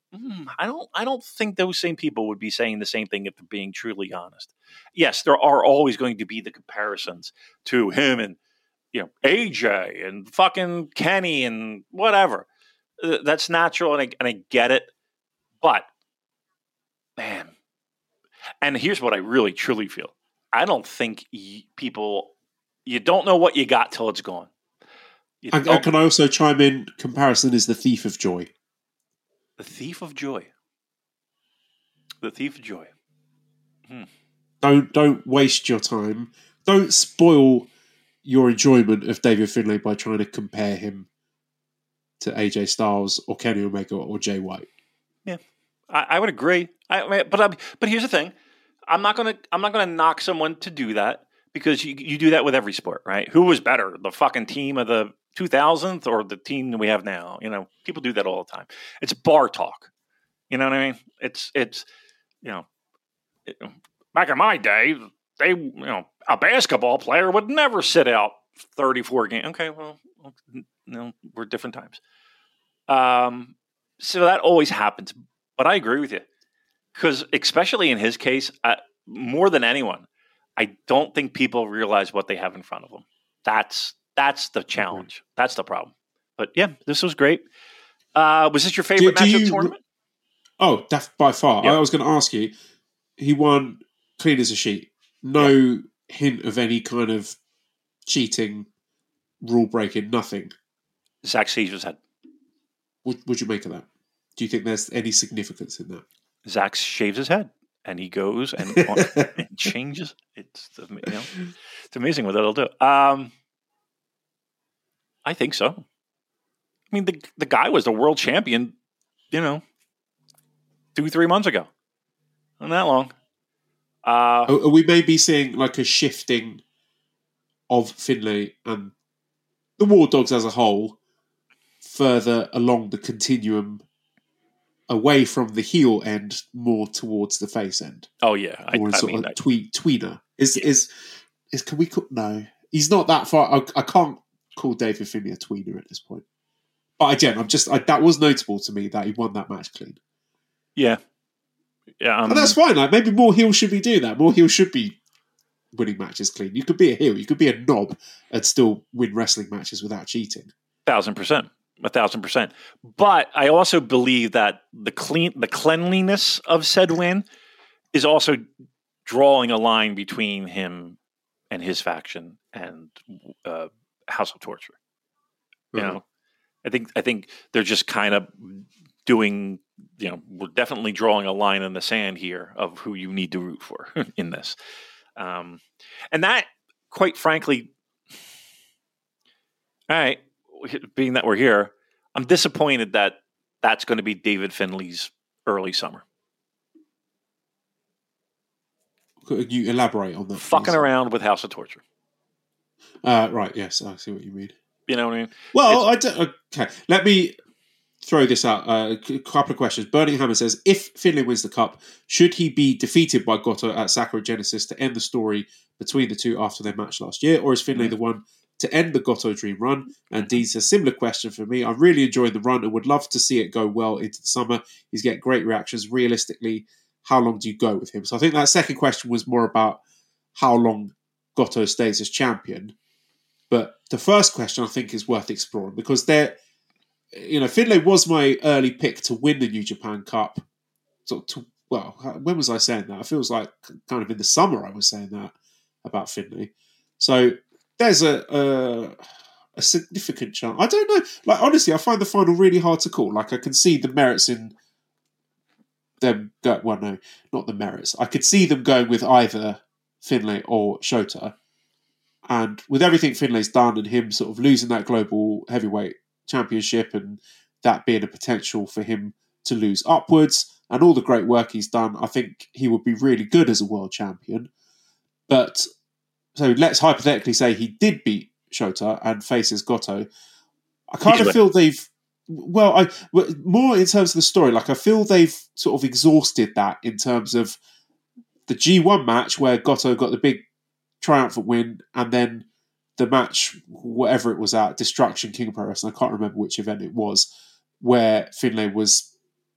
mm, I don't. I don't think those same people would be saying the same thing if they're being truly honest. Yes, there are always going to be the comparisons to him and you know A J and fucking Kenny and whatever. Uh, that's natural, and I, and I get it. But man, and here's what I really truly feel: I don't think y- people. You don't know what you got till it's gone. And, and can I also chime in? Comparison is the thief of joy. The thief of joy. The thief of joy. Hmm. Don't don't waste your time. Don't spoil your enjoyment of David Finlay by trying to compare him to A J Styles or Kenny Omega or Jay White. Yeah, I, I would agree. I, but I, but here's the thing: I'm not gonna I'm not gonna knock someone to do that because you you do that with every sport, right? Who was better, the fucking team of the two thousandth or the team that we have now? You know, people do that all the time. It's bar talk. You know what I mean? It's it's you know, it, back in my day, they you know a basketball player would never sit out thirty-four games. Okay, well, you know, we're different times. Um, so that always happens. But I agree with you because, especially in his case, uh, more than anyone, I don't think people realize what they have in front of them. That's that's the challenge. Mm-hmm. That's the problem. But yeah, this was great. Uh, was this your favorite do, do match you, of the tournament? Oh, def- by far. Yeah. I was going to ask you. He won clean as a sheet. No yeah. hint of any kind of cheating, rule breaking, nothing. Zach shaves his head. What would you make of that? Do you think there's any significance in that? Zach shaves his head and he goes and, and changes. It's you know, it's amazing what that'll do. Um, I think so. I mean, the the guy was the world champion, you know, two three months ago. Not that long. Uh, Are we maybe seeing like a shifting of Finlay and the War Dogs as a whole further along the continuum, away from the heel end, more towards the face end? Oh yeah, I, or I sort mean, of I, twee, tweener. Is yeah. is is can we call, no? He's not that far. I, I can't call David Finlay a tweener at this point. But again, I'm just I, that was notable to me that he won that match clean. Yeah, yeah, um, and that's fine. Like maybe more heels should be doing that. More heels should be winning matches clean. You could be a heel, you could be a knob, and still win wrestling matches without cheating. Thousand percent, a thousand percent. But I also believe that the clean, the cleanliness of said win is also drawing a line between him and his faction and uh, House of Torture. You mm-hmm. know, I think I think they're just kind of doing. You know, we're definitely drawing a line in the sand here of who you need to root for in this. Um, and that, quite frankly, all right, being that we're here, I'm disappointed that that's going to be David Finlay's early summer. Could you elaborate on that? Fucking please? Around with House of Torture. Uh, right, yes, I see what you mean. You know what I mean? Well, it's, I don't, okay, let me throw this out. Uh, a couple of questions. Burning Hammer says, if Finlay wins the cup, should he be defeated by Goto at Sakura Genesis to end the story between the two after their match last year? Or is Finlay mm. the one to end the Goto Dream run? And Dean says, similar question for me. I'm really enjoying the run and would love to see it go well into the summer. He's getting great reactions. Realistically, how long do you go with him? So I think that second question was more about how long Goto stays as champion. But the first question I think is worth exploring because they're, you know, Finlay was my early pick to win the New Japan Cup. So, to, well, when was I saying that? It feels like kind of in the summer I was saying that about Finlay. So there's a a, a significant chance. I don't know. Like honestly, I find the final really hard to call. Like I can see the merits in them. Go, well, no, not the merits. I could see them going with either Finlay or Shota. And with everything Finlay's done and him sort of losing that global heavyweight championship and that being a potential for him to lose upwards and all the great work he's done, I think he would be really good as a world champion. But so let's hypothetically say he did beat Shota and faces Goto. I kind of feel they've, well, I more in terms of the story, like I feel they've sort of exhausted that in terms of the G one match where Goto got the big triumphant win, and then the match, whatever it was at, Destruction King of Pro Wrestling, I can't remember which event it was, where Finlay was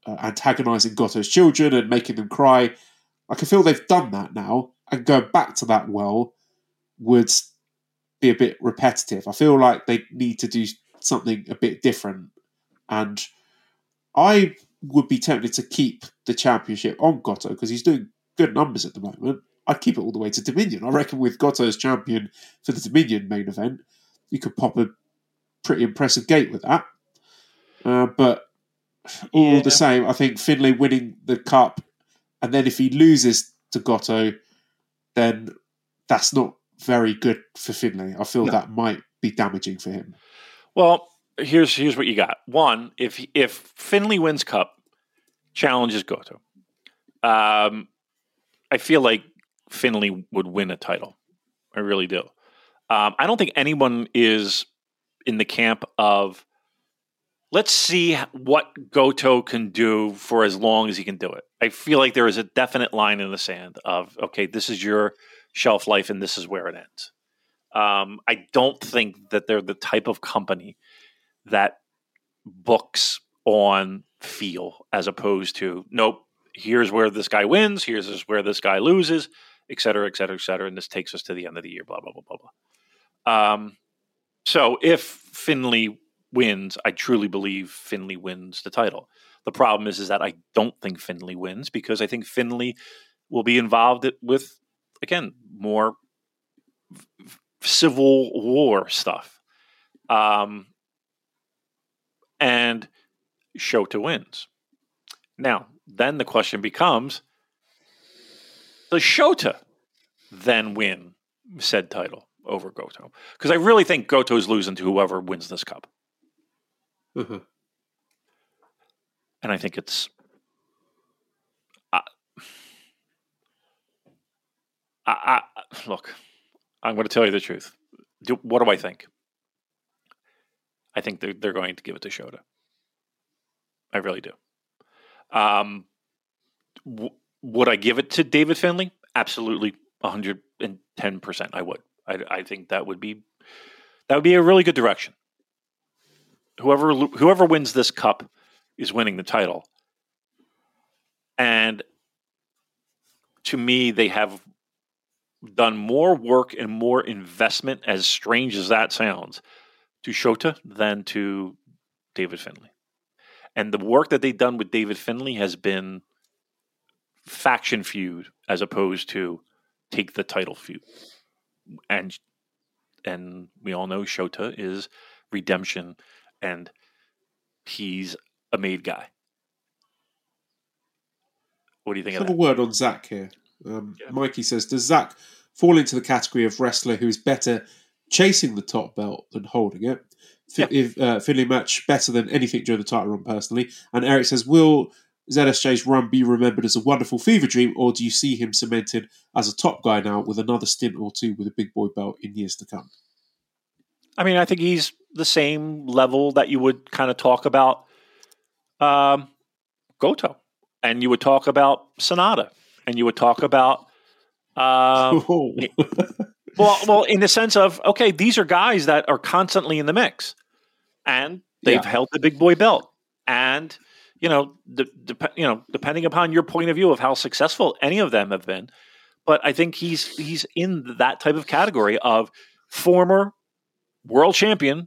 uh, antagonizing Goto's children and making them cry. I can feel they've done that now, and going back to that well would be a bit repetitive. I feel like they need to do something a bit different, and I would be tempted to keep the championship on Goto because he's doing good numbers at the moment. I'd keep it all the way to Dominion. I reckon with Goto as champion for the Dominion main event, you could pop a pretty impressive gate with that. Uh, but all yeah. the same, I think Finlay winning the cup, and then if he loses to Goto, then that's not very good for Finlay. I feel no. that might be damaging for him. Well, here's here's what you got. One, if if Finlay wins cup, challenges Goto, um, I feel like Finlay would win a title. I really do. Um, I don't think anyone is in the camp of let's see what Goto can do for as long as he can do it. I feel like there is a definite line in the sand of, okay, this is your shelf life and this is where it ends. Um, I don't think that they're the type of company that books on feel as opposed to, nope, here's where this guy wins, here's where this guy loses, et cetera, et cetera, et cetera, and this takes us to the end of the year, blah, blah, blah, blah, blah. Um, so if Finlay wins, I truly believe Finlay wins the title. The problem is, is that I don't think Finlay wins because I think Finlay will be involved with, again, more v- civil war stuff. Um, and Shota wins. Now, then the question becomes, does Shota then win said title over Goto? Because I really think Goto's losing to whoever wins this cup. Mm-hmm. And I think it's uh, I, I, look, I'm going to tell you the truth. Do, what do I think? I think they're, they're going to give it to Shota. I really do. Um, w- would I give it to David Finlay? Absolutely, one hundred ten percent. I would. I, I think that would be that would be a really good direction. Whoever whoever wins this cup is winning the title. And to me, they have done more work and more investment, as strange as that sounds, to Shota than to David Finlay. And the work that they've done with David Finlay has been faction feud as opposed to take the title feud. And and we all know Shota is redemption, and he's a made guy. What do you think Let's of have that? a word on Zach here. Um, yeah. Mikey says, does Zach fall into the category of wrestler who is better chasing the top belt than holding it? Yeah. If uh, Finlay match better than anything during the title run personally. And Eric says, will Z S J's run be remembered as a wonderful fever dream, or do you see him cemented as a top guy now with another stint or two with a big boy belt in years to come? I mean, I think he's the same level that you would kind of talk about um, Goto, and you would talk about Sonata, and you would talk about uh, well, well, in the sense of, okay, these are guys that are constantly in the mix, and they've yeah. held the big boy belt, and you know, de- de- you know, depending upon your point of view of how successful any of them have been, but I think he's he's in that type of category of former world champion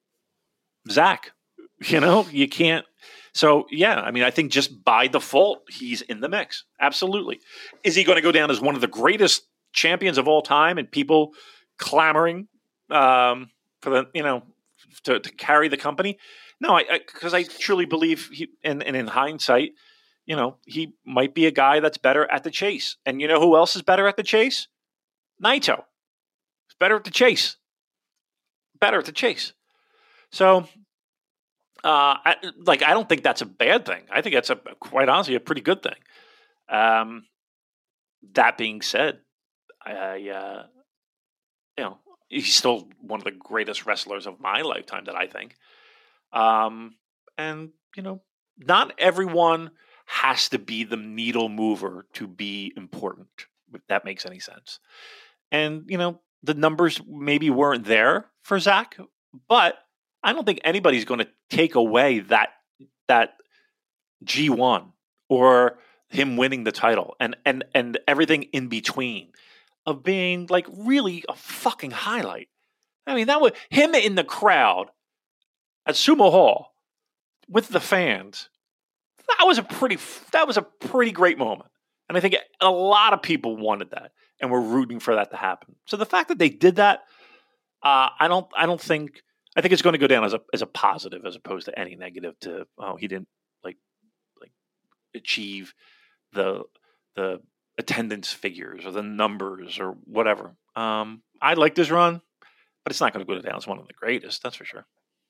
Zach. You know, you can't. So yeah, I mean, I think just by default he's in the mix. Absolutely. Is he going to go down as one of the greatest champions of all time and people clamoring um, for the, you know, to, to carry the company? No, I because I, I truly believe he, and, and in hindsight, you know, he might be a guy that's better at the chase. And you know who else is better at the chase? Naito. He's better at the chase. Better at the chase. So, uh, I, like, I don't think that's a bad thing. I think that's a quite honestly a pretty good thing. Um, that being said, I, uh, you know, he's still one of the greatest wrestlers of my lifetime that I think. Um, and, you know, not everyone has to be the needle mover to be important, if that makes any sense. And, you know, the numbers maybe weren't there for Zach, but I don't think anybody's going to take away that, that G one or him winning the title and and and everything in between of being like really a fucking highlight. I mean, that was him in the crowd at Sumo Hall with the fans. That was a pretty that was a pretty great moment. And I think a lot of people wanted that and were rooting for that to happen. So the fact that they did that, uh, I don't I don't think I think it's going to go down as a as a positive as opposed to any negative to oh he didn't like like achieve the the attendance figures or the numbers or whatever. Um, I liked his run, but it's not going to go down as one of the greatest, that's for sure.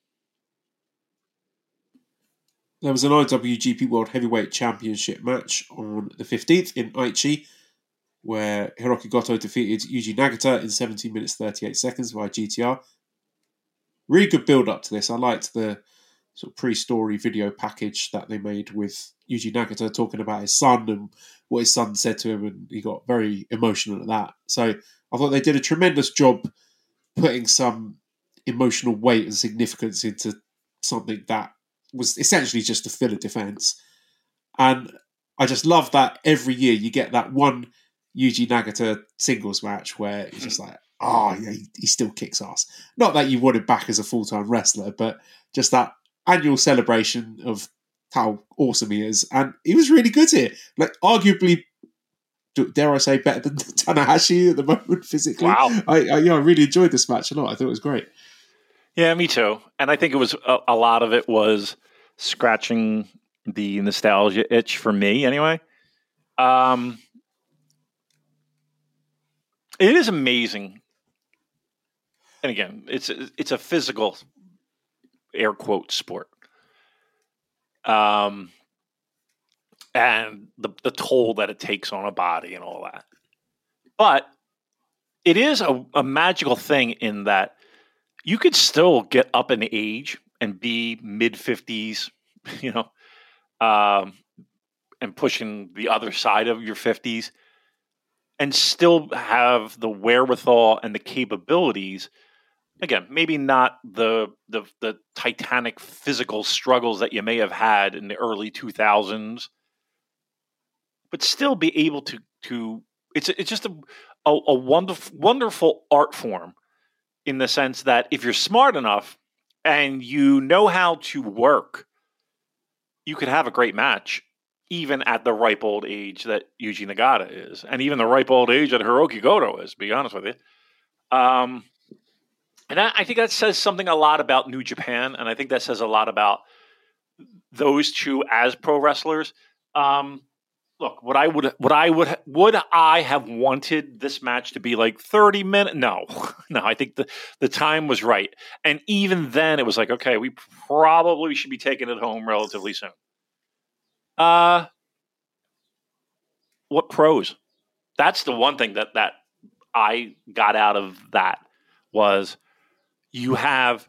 There was an I W G P World Heavyweight Championship match on the fifteenth in Aichi, where Hiroki Goto defeated Yuji Nagata in seventeen minutes thirty-eight seconds via G T R. Really good build-up to this. I liked the sort of pre-story video package that they made with Yuji Nagata talking about his son and what his son said to him, and he got very emotional at that. So I thought they did a tremendous job putting some emotional weight and significance into something that was essentially just a filler defense. And I just love that every year you get that one Yuji Nagata singles match where it's just like, oh, yeah, he, he still kicks ass. Not that you want him back as a full-time wrestler, but just that annual celebration of how awesome he is. And he was really good here. Like, arguably, dare I say, better than Tanahashi at the moment physically. Wow. I, I, yeah, I really enjoyed this match a lot. I thought it was great. Yeah, me too. And I think it was a, a lot of it was scratching the nostalgia itch for me anyway. Um, it is amazing. And again, it's it's a physical, air quote, sport. Um, and the the toll that it takes on a body and all that. But it is a, a magical thing in that you could still get up in age and be mid fifties, you know, um, and pushing the other side of your fifties and still have the wherewithal and the capabilities. Again, maybe not the, the, the titanic physical struggles that you may have had in the early two thousands, but still be able to, to it's, it's just a, a, a wonderful, wonderful art form. In the sense that if you're smart enough and you know how to work, you could have a great match, even at the ripe old age that Yuji Nagata is, and even the ripe old age that Hiroki Goto is, to be honest with you. Um, and I, I think that says something a lot about New Japan, and I think that says a lot about those two as pro wrestlers. Um, Look, what I would, what I would, would I have wanted this match to be like thirty minutes? No, no. I think the, the time was right, and even then, it was like, okay, we probably should be taking it home relatively soon. Uh, what pros? That's the one thing that that I got out of that was you have.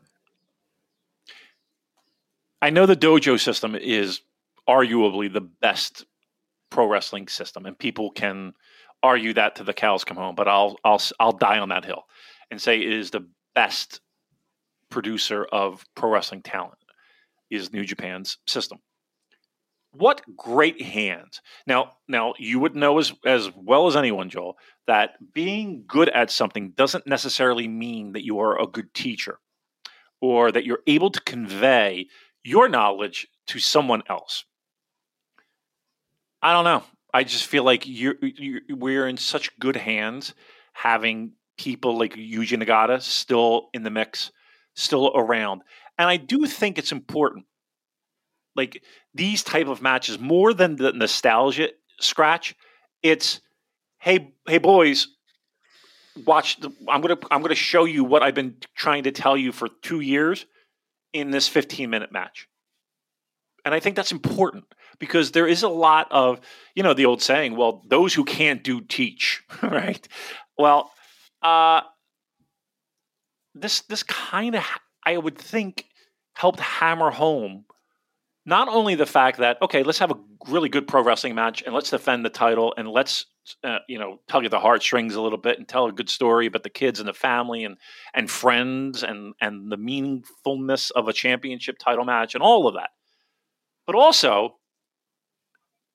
I know the dojo system is arguably the best pro wrestling system, and people can argue that till the cows come home, but I'll I'll I'll die on that hill and say it is the best producer of pro wrestling talent is New Japan's system. What great hands. Now now you would know as as well as anyone, Joel, that being good at something doesn't necessarily mean that you are a good teacher or that you're able to convey your knowledge to someone else. I don't know. I just feel like you're, you're, we're in such good hands having people like Yuji Nagata still in the mix, still around. And I do think it's important, like these type of matches, more than the nostalgia scratch, it's, hey, hey boys, watch, the, I'm going to I'm gonna show you what I've been trying to tell you for two years in this fifteen-minute match. And I think that's important because there is a lot of, you know, the old saying, well, those who can't do teach, right? Well, uh, this this kind of, I would think, helped hammer home not only the fact that, okay, let's have a really good pro wrestling match and let's defend the title and let's, uh, you know, tug at the heartstrings a little bit and tell a good story about the kids and the family and and friends and and the meaningfulness of a championship title match and all of that. But also,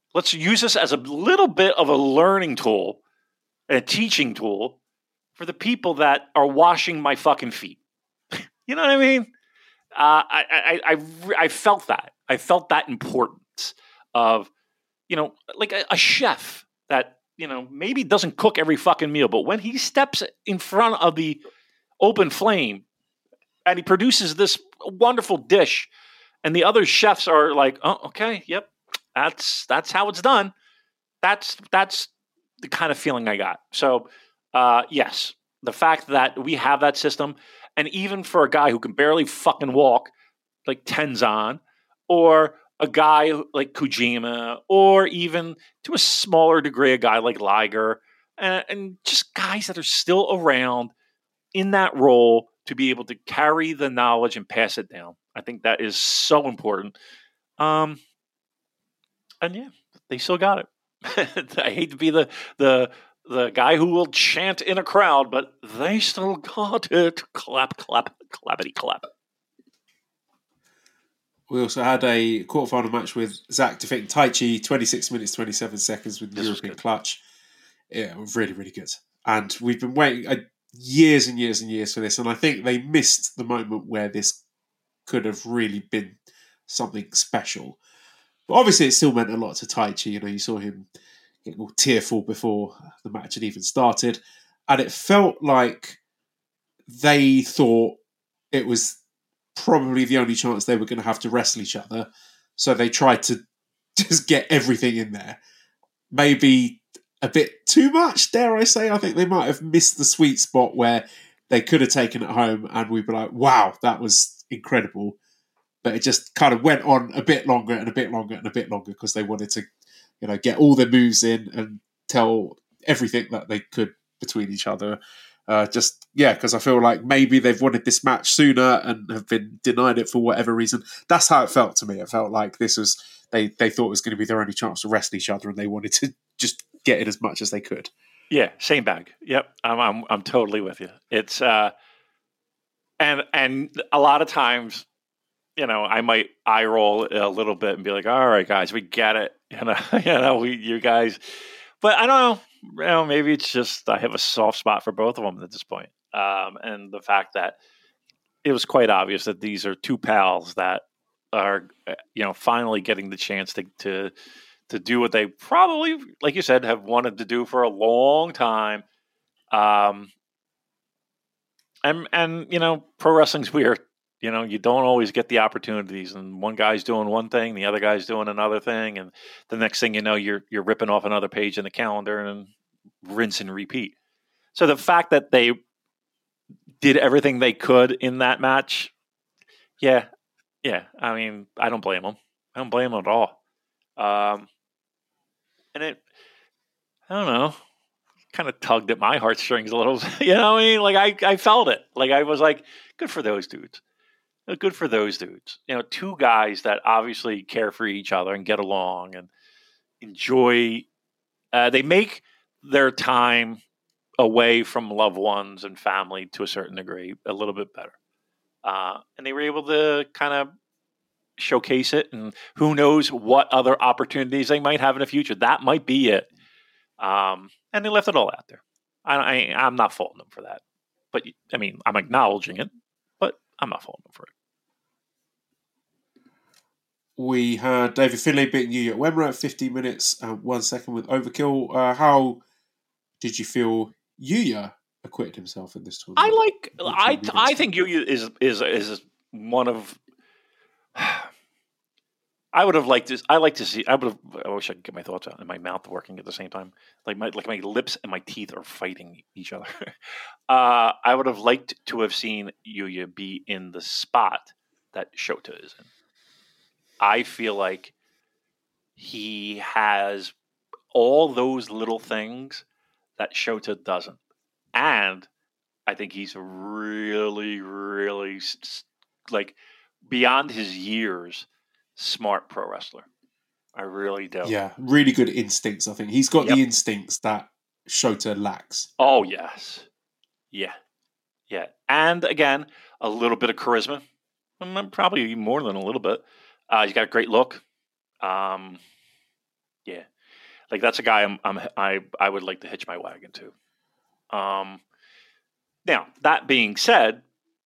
let's use this as a little bit of a learning tool, a teaching tool for the people that are washing my fucking feet. You know what I mean? Uh, I, I, I, I felt that. I felt that importance of, you know, like a, a chef that, you know, maybe doesn't cook every fucking meal, but when he steps in front of the open flame and he produces this wonderful dish, and the other chefs are like, "Oh, okay, yep, that's that's how it's done." That's that's the kind of feeling I got. So, uh, yes, the fact that we have that system, and even for a guy who can barely fucking walk, like Tenzan, or a guy like Kojima, or even to a smaller degree, a guy like Liger, and, and just guys that are still around in that role to be able to carry the knowledge and pass it down. I think that is so important. Um, and yeah, they still got it. I hate to be the the the guy who will chant in a crowd, but they still got it. Clap, clap, clappity, clap. We also had a quarterfinal match with Zach defeating Taichi, twenty-six minutes, twenty-seven seconds with the this European clutch. Yeah, really, really good. And we've been waiting uh, years and years and years for this, and I think they missed the moment where this could have really been something special. But obviously it still meant a lot to Taichi. You know, you saw him getting all tearful before the match had even started. And it felt like they thought it was probably the only chance they were going to have to wrestle each other. So they tried to just get everything in there. Maybe a bit too much, dare I say. I think they might have missed the sweet spot where they could have taken it home and we'd be like, wow, that was incredible. But it just kind of went on a bit longer and a bit longer and a bit longer because they wanted to, you know, get all their moves in and tell everything that they could between each other. Uh, just, yeah, because I feel like maybe they've wanted this match sooner and have been denied it for whatever reason. That's how it felt to me. It felt like this was, they, they thought it was going to be their only chance to wrestle each other and they wanted to just get it as much as they could. Yeah, same bag. Yep, I'm I'm, I'm totally with you. It's, uh, and and a lot of times, you know, I might eye roll a little bit and be like, all right, guys, we get it. You know, you know, we, you guys, but I don't know. You know, maybe it's just I have a soft spot for both of them at this point. Um, and the fact that it was quite obvious that these are two pals that are, you know, finally getting the chance to, to, to do what they probably, like you said, have wanted to do for a long time. Um, and, and, you know, pro wrestling's weird. You know, you don't always get the opportunities, and one guy's doing one thing, the other guy's doing another thing, and the next thing you know, you're you're ripping off another page in the calendar and rinse and repeat. So the fact that they did everything they could in that match, yeah, yeah. I mean, I don't blame them. I don't blame them at all. Um, and it, I don't know, kind of tugged at my heartstrings a little. You know what I mean? Like I, I felt it. Like I was like, good for those dudes. Good for those dudes. You know, two guys that obviously care for each other and get along and enjoy. Uh, they make their time away from loved ones and family to a certain degree a little bit better. Uh, and they were able to kind of showcase it. And who knows what other opportunities they might have in the future. That might be it. Um, and they left it all out there. I, I, I'm not faulting them for that. But, I mean, I'm acknowledging it. I'm not faulting them for it. We had David Finlay beating Yuya Uemura at fifteen minutes and one second with Overkill. Uh, how did you feel Yuya acquitted himself in this tournament? I like. I I think Yuya is is is one of. I would have liked this. I like to see. I would have. I wish I could get my thoughts out and my mouth working at the same time. Like my like my lips and my teeth are fighting each other. uh, I would have liked to have seen Yuya be in the spot that Shota is in. I feel like he has all those little things that Shota doesn't, and I think he's really, really like beyond his years. Smart pro wrestler. I really do. Yeah, really good instincts, I think. He's got Yep. the instincts that Shota lacks. Oh, yes. Yeah. Yeah. And again, a little bit of charisma. Probably more than a little bit. Uh, he's got a great look. Um, Yeah, like that's a guy I'm, I'm I I would like to hitch my wagon to. Um, now that being said,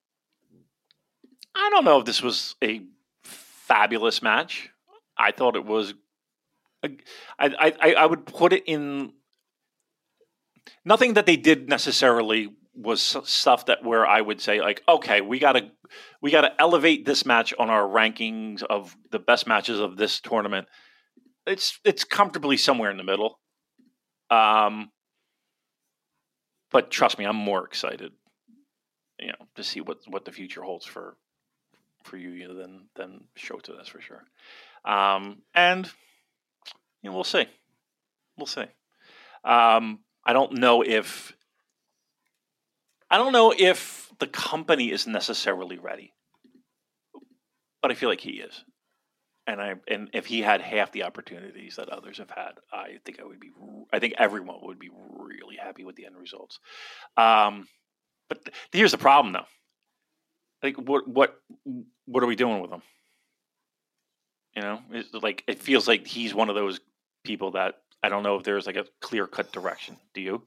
I don't know if this was a fabulous match. I thought it was. A, I I I would put it in. Nothing that they did necessarily was stuff that where I would say like, okay, we gotta we gotta elevate this match on our rankings of the best matches of this tournament. It's it's comfortably somewhere in the middle. Um, but trust me, I'm more excited, you know, to see what, what the future holds for for Yuya than than Shota. That's for sure. Um, and you know, we'll see, we'll see. Um, I don't know if I don't know if the company is necessarily ready, but I feel like he is. And I and if he had half the opportunities that others have had, I think I would be. I think everyone would be really happy with the end results. Um, but th- here's the problem, though. Like, what what what are we doing with him? You know, it's like it feels like he's one of those people that I don't know if there's like a clear cut direction. Do you?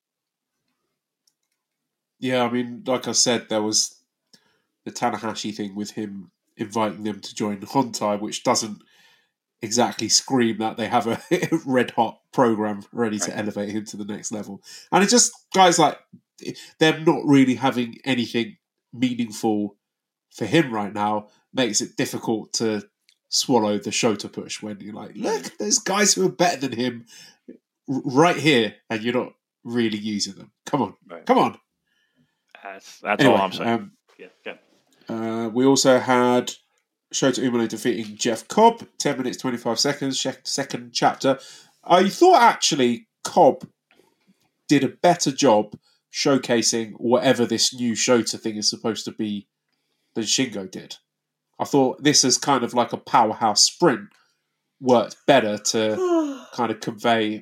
Yeah, I mean, like I said, there was the Tanahashi thing with him inviting them to join Hontai, which doesn't exactly scream that they have a red hot program ready to Right. elevate him to the next level. And it's just guys like them not really having anything meaningful for him right now makes it difficult to swallow the Shota push when you're like, look, there's guys who are better than him right here, and you're not really using them. Come on, Right. come on. That's that's Anyway, all I'm saying. um, yeah, yeah. Uh, we also had Shota Umino defeating Jeff Cobb, ten minutes, twenty-five seconds, second chapter. I thought actually Cobb did a better job showcasing whatever this new Shota thing is supposed to be than Shingo did. I thought this is kind of like a powerhouse sprint worked better to kind of convey.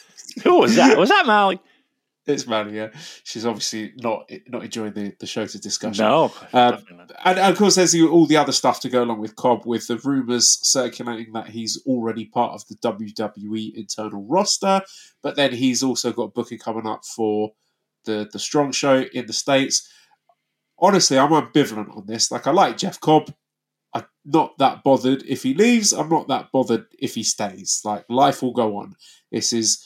Who was that? Was that Molly? It's Manny, yeah. She's obviously not not enjoying the, the Shota discussion. No. Um, definitely not. and, and of course, there's all the other stuff to go along with Cobb, with the rumours circulating that he's already part of the W W E internal roster, but then he's also got booking coming up for the, the Strong Show in the States. Honestly, I'm ambivalent on this. Like, I like Jeff Cobb. I'm not that bothered if he leaves. I'm not that bothered if he stays. Like, life will go on. This is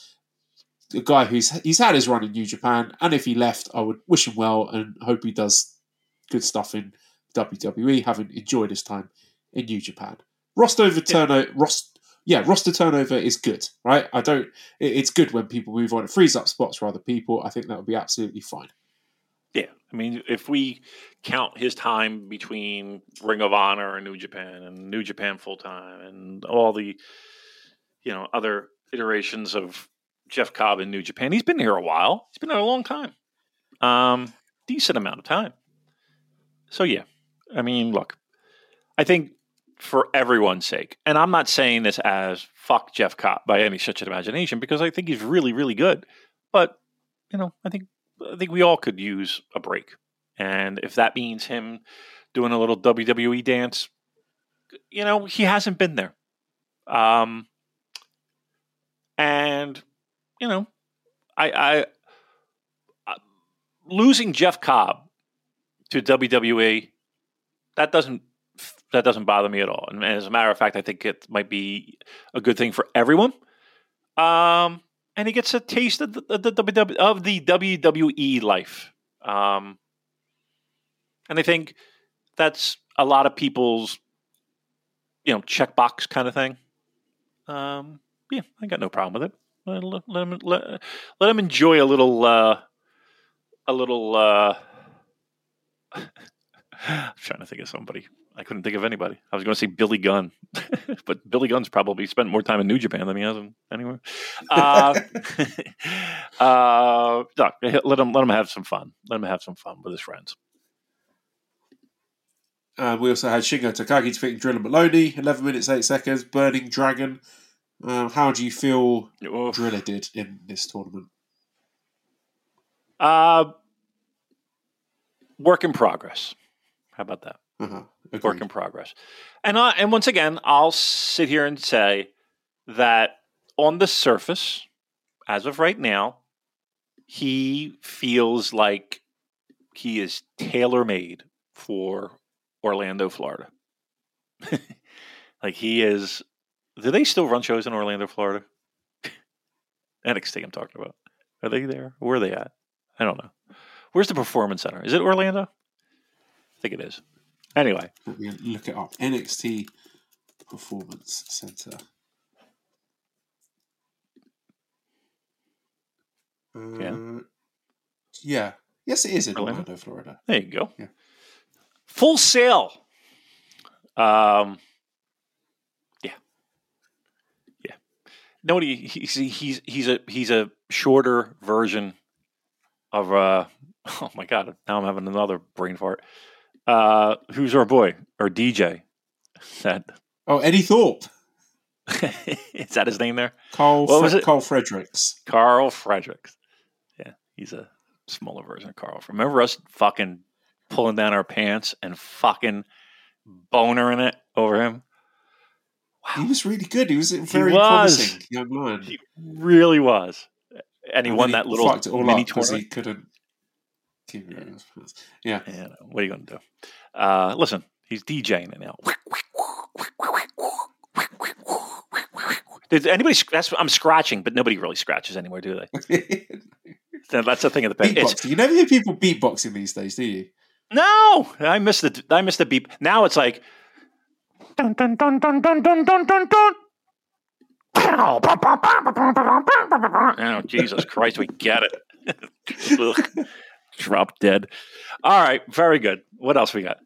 a guy who's he's had his run in New Japan, and if he left, I would wish him well and hope he does good stuff in W W E, having enjoyed his time in New Japan. Roster over turnover, roster, yeah, roster turnover is good, right? I don't. It, it's good when people move on. It frees up spots for other people. I think that would be absolutely fine. Yeah, I mean, if we count his time between Ring of Honor and New Japan and New Japan full time and all the, you know, other iterations of Jeff Cobb in New Japan, he's been here a while. He's been there a long time, um, decent amount of time. So yeah, I mean, look, I think for everyone's sake, and I'm not saying this as fuck Jeff Cobb by any stretch of imagination, because I think he's really, really good. But you know, I think I think we all could use a break, and if that means him doing a little W W E dance, you know, he hasn't been there, um, and you know, I, I, I losing Jeff Cobb to W W E, that doesn't that doesn't bother me at all. And as a matter of fact, I think it might be a good thing for everyone. Um, and he gets a taste of the, the, the, of the W W E life. Um, and I think that's a lot of people's, you know, checkbox kind of thing. Um, yeah, I got no problem with it. Let, let, let him let, let him enjoy a little uh, a little. Uh, I'm trying to think of somebody. I couldn't think of anybody. I was going to say Billy Gunn, but Billy Gunn's probably spent more time in New Japan than he has in anywhere. Uh, uh, no, let him let him have some fun. Let him have some fun with his friends. Uh, we also had Shingo Takagi defeating Drilla Maloney, eleven minutes, eight seconds, Burning Dragon. Um, how do you feel Oof. Drilla did in this tournament? Uh, work in progress. How about that? Uh-huh. Work in progress. And uh, and once again, I'll sit here and say that on the surface, as of right now, he feels like he is tailor-made for Orlando, Florida. Like he is. Do they still run shows in Orlando, Florida? N X T I'm talking about. Are they there? Where are they at? I don't know. Where's the Performance Center? Is it Orlando? I think it is. Anyway. Let me look it up. N X T Performance Center. Uh, yeah. Yeah. Yes, it is in Orlando, Orlando Florida. There you go. Yeah. Full Sail. Um. Yeah. Yeah. Nobody. He's he's he's a he's a shorter version of uh. Oh my god! Now I'm having another brain fart. Uh, who's our boy or D J? That. Oh, Eddie Thorpe. Is that his name there? Carl. What was Fre- it? Carl Fredericks. Carl Fredericks. Yeah, he's a smaller version of Carl. Remember us fucking pulling down our pants and fucking bonering it over him? Wow. He was really good. He was a very he was. promising young man. He really was. And he and won he that little fucked it all mini up because tournament. he couldn't keep it. Yeah. yeah. What are you going to do? Uh, listen, he's DJing it now. Did anybody? That's I'm scratching, but nobody really scratches anymore, do they? That's the thing of the bit. Beatboxing. You never hear people beatboxing these days, do you? No, I missed the. I missed the beep. Now it's like. Dun, dun, dun, dun, dun, dun, dun, dun, dun. Oh, Jesus Christ, we get it. Drop dead. All right, very good. What else we got?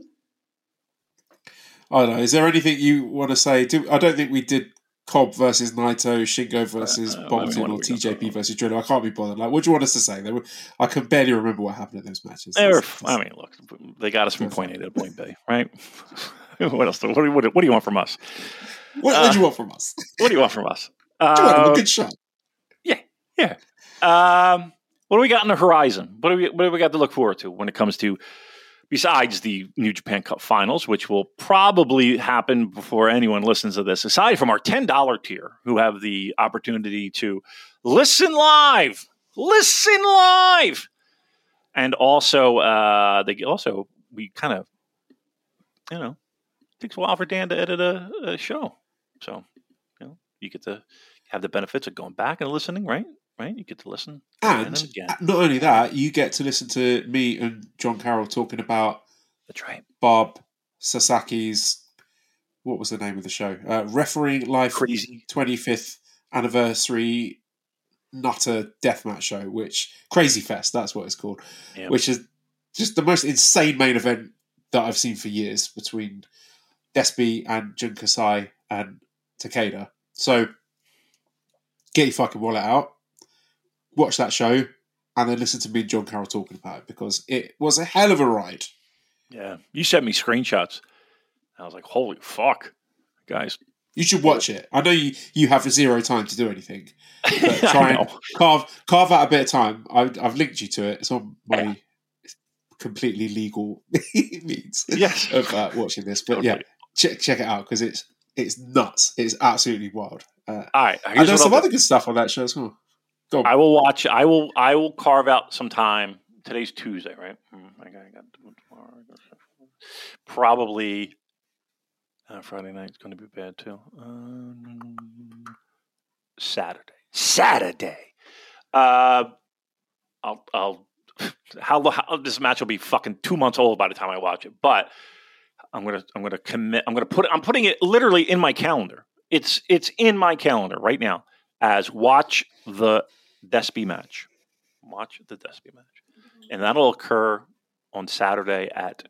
I don't know. Is there anything you want to say? Do, I don't think we did Cobb versus Naito, Shingo versus uh, Bolton, or T J P versus Driller. I can't be bothered. Like, what do you want us to say? They were, I can barely remember what happened in those matches. They were, I mean, look, they got us from point A to point B, right? What else? What do, you, what, do, what do you want from us? What, uh, what do you want from us? What do you want from us? Uh, do you want a good shot? Yeah, yeah. Um, what do we got on the horizon? What do we what do we got to look forward to when it comes to, besides the New Japan Cup Finals, which will probably happen before anyone listens to this, aside from our ten dollars tier, who have the opportunity to listen live, listen live, and also uh, they also we kind of, you know, it takes a while for Dan to edit a, a show, so you know you get to have the benefits of going back and listening, right? Right, you get to listen, and, and not only that, you get to listen to me and John Carroll talking about that's right, Bob Sasaki's, what was the name of the show? Uh, Refereeing Life Crazy twenty-fifth Anniversary Nutter Deathmatch Show, which Crazy Fest, that's what it's called, yeah. Which is just the most insane main event that I've seen for years between Despy and Jun Kasai and Takeda. So get your fucking wallet out, watch that show, and then listen to me and John Carroll talking about it, because it was a hell of a ride. Yeah, you sent me screenshots. I was like, holy fuck, guys. You should watch it. I know you, you have zero time to do anything, but try and carve, carve out a bit of time. I've, I've linked you to it. It's on my yeah. completely legal means yes. of uh, watching this. But yeah, check check it out, because it's it's nuts. It's absolutely wild. Uh, All right. And there's some other good stuff on that show as well. Go on. I will watch. I will. I will carve out some time. Today's Tuesday, right? I got, I got tomorrow. Probably uh, Friday night's going to be bad too. Um, Saturday. Saturday. Uh, I'll. I'll. How, how this match will be fucking two months old by the time I watch it, but I'm gonna. I'm gonna commit. I'm gonna put. I'm putting it literally in my calendar. It's. It's in my calendar right now as watch the Despy match. Watch the Despy match. And that'll occur on Saturday at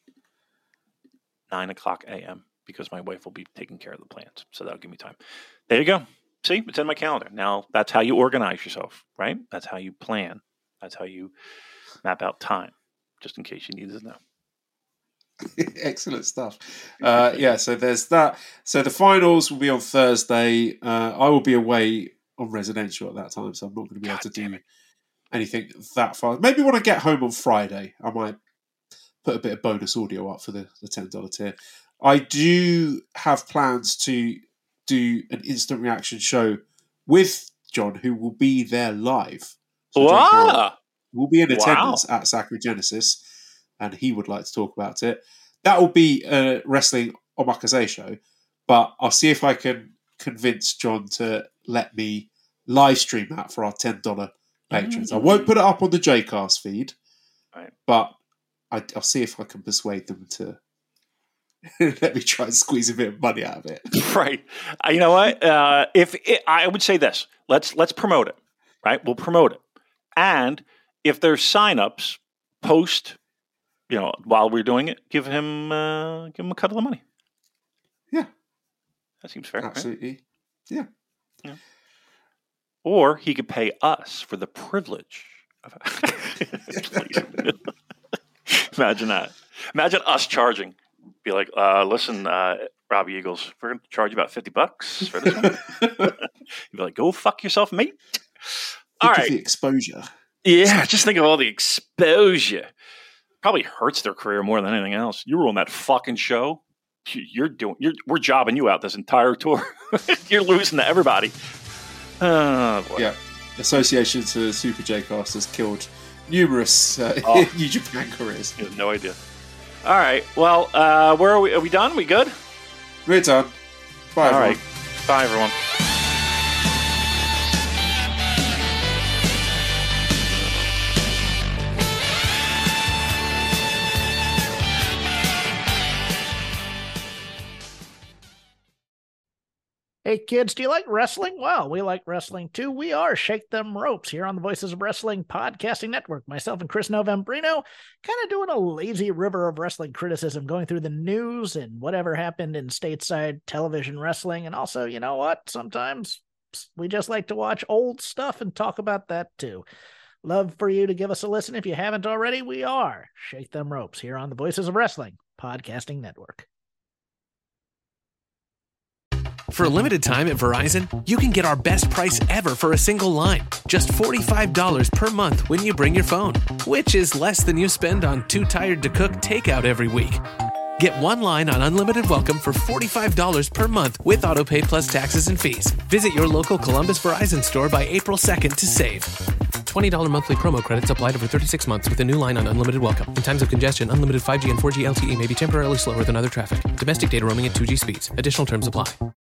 nine o'clock a.m. because my wife will be taking care of the plants. So that'll give me time. There you go. See, it's in my calendar. Now, that's how you organize yourself, right? That's how you plan. That's how you map out time, just in case you need to know. Excellent stuff. Uh, yeah, so there's that. So the finals will be on Thursday. Uh, I will be away on residential at that time, so I'm not going to be able God to do it. anything that far. Maybe when I get home on Friday, I might put a bit of bonus audio up for the, the ten dollars tier. I do have plans to do an instant reaction show with John, who will be there live. So wow. will be in attendance wow. at Sacrigenesis, and he would like to talk about it. That will be a wrestling omakase show, but I'll see if I can convince John to let me live stream that for our ten dollars patrons. Mm-hmm. I won't put it up on the J-Cast feed, right. but I, I'll see if I can persuade them to let me try and squeeze a bit of money out of it. Right. Uh, you know what? Uh, if it, I would say this, let's let's promote it. Right. We'll promote it, and if there's signups, post. You know, while we're doing it, give him uh, give him a cut of the money. Yeah, that seems fair. Absolutely. Right? Yeah. yeah. Or he could pay us for the privilege of. Imagine that. Imagine us charging. Be like, uh, listen, uh, Robbie Eagles, we're going to charge you about fifty bucks for this one. You'd be like, go fuck yourself, mate. Think all of right. The exposure. Yeah, just think of all the exposure. Probably hurts their career more than anything else. You were on that fucking show. You're doing. You're, we're jobbing you out this entire tour. You're losing to everybody. Oh, boy. Yeah, association to Super J-Cast has killed numerous uh, oh. New Japan careers. You have no idea. All right. Well, uh, where are we? Are we done? We good? We're done. Bye. All everyone. right. Bye, everyone. Hey kids, do you like wrestling? Well, we like wrestling too. We are Shake Them Ropes here on the Voices of Wrestling Podcasting Network. Myself and Chris Novembrino kind of doing a lazy river of wrestling criticism, going through the news and whatever happened in stateside television wrestling. And also, you know what? Sometimes we just like to watch old stuff and talk about that too. Love for you to give us a listen. If you haven't already, we are Shake Them Ropes here on the Voices of Wrestling Podcasting Network. For a limited time at Verizon, you can get our best price ever for a single line. Just forty-five dollars per month when you bring your phone, which is less than you spend on Too Tired to Cook takeout every week. Get one line on Unlimited Welcome for forty-five dollars per month with autopay plus taxes and fees. Visit your local Columbus Verizon store by April second to save. twenty dollars monthly promo credits applied over thirty-six months with a new line on Unlimited Welcome. In times of congestion, unlimited five G and four G L T E may be temporarily slower than other traffic. Domestic data roaming at two G speeds. Additional terms apply.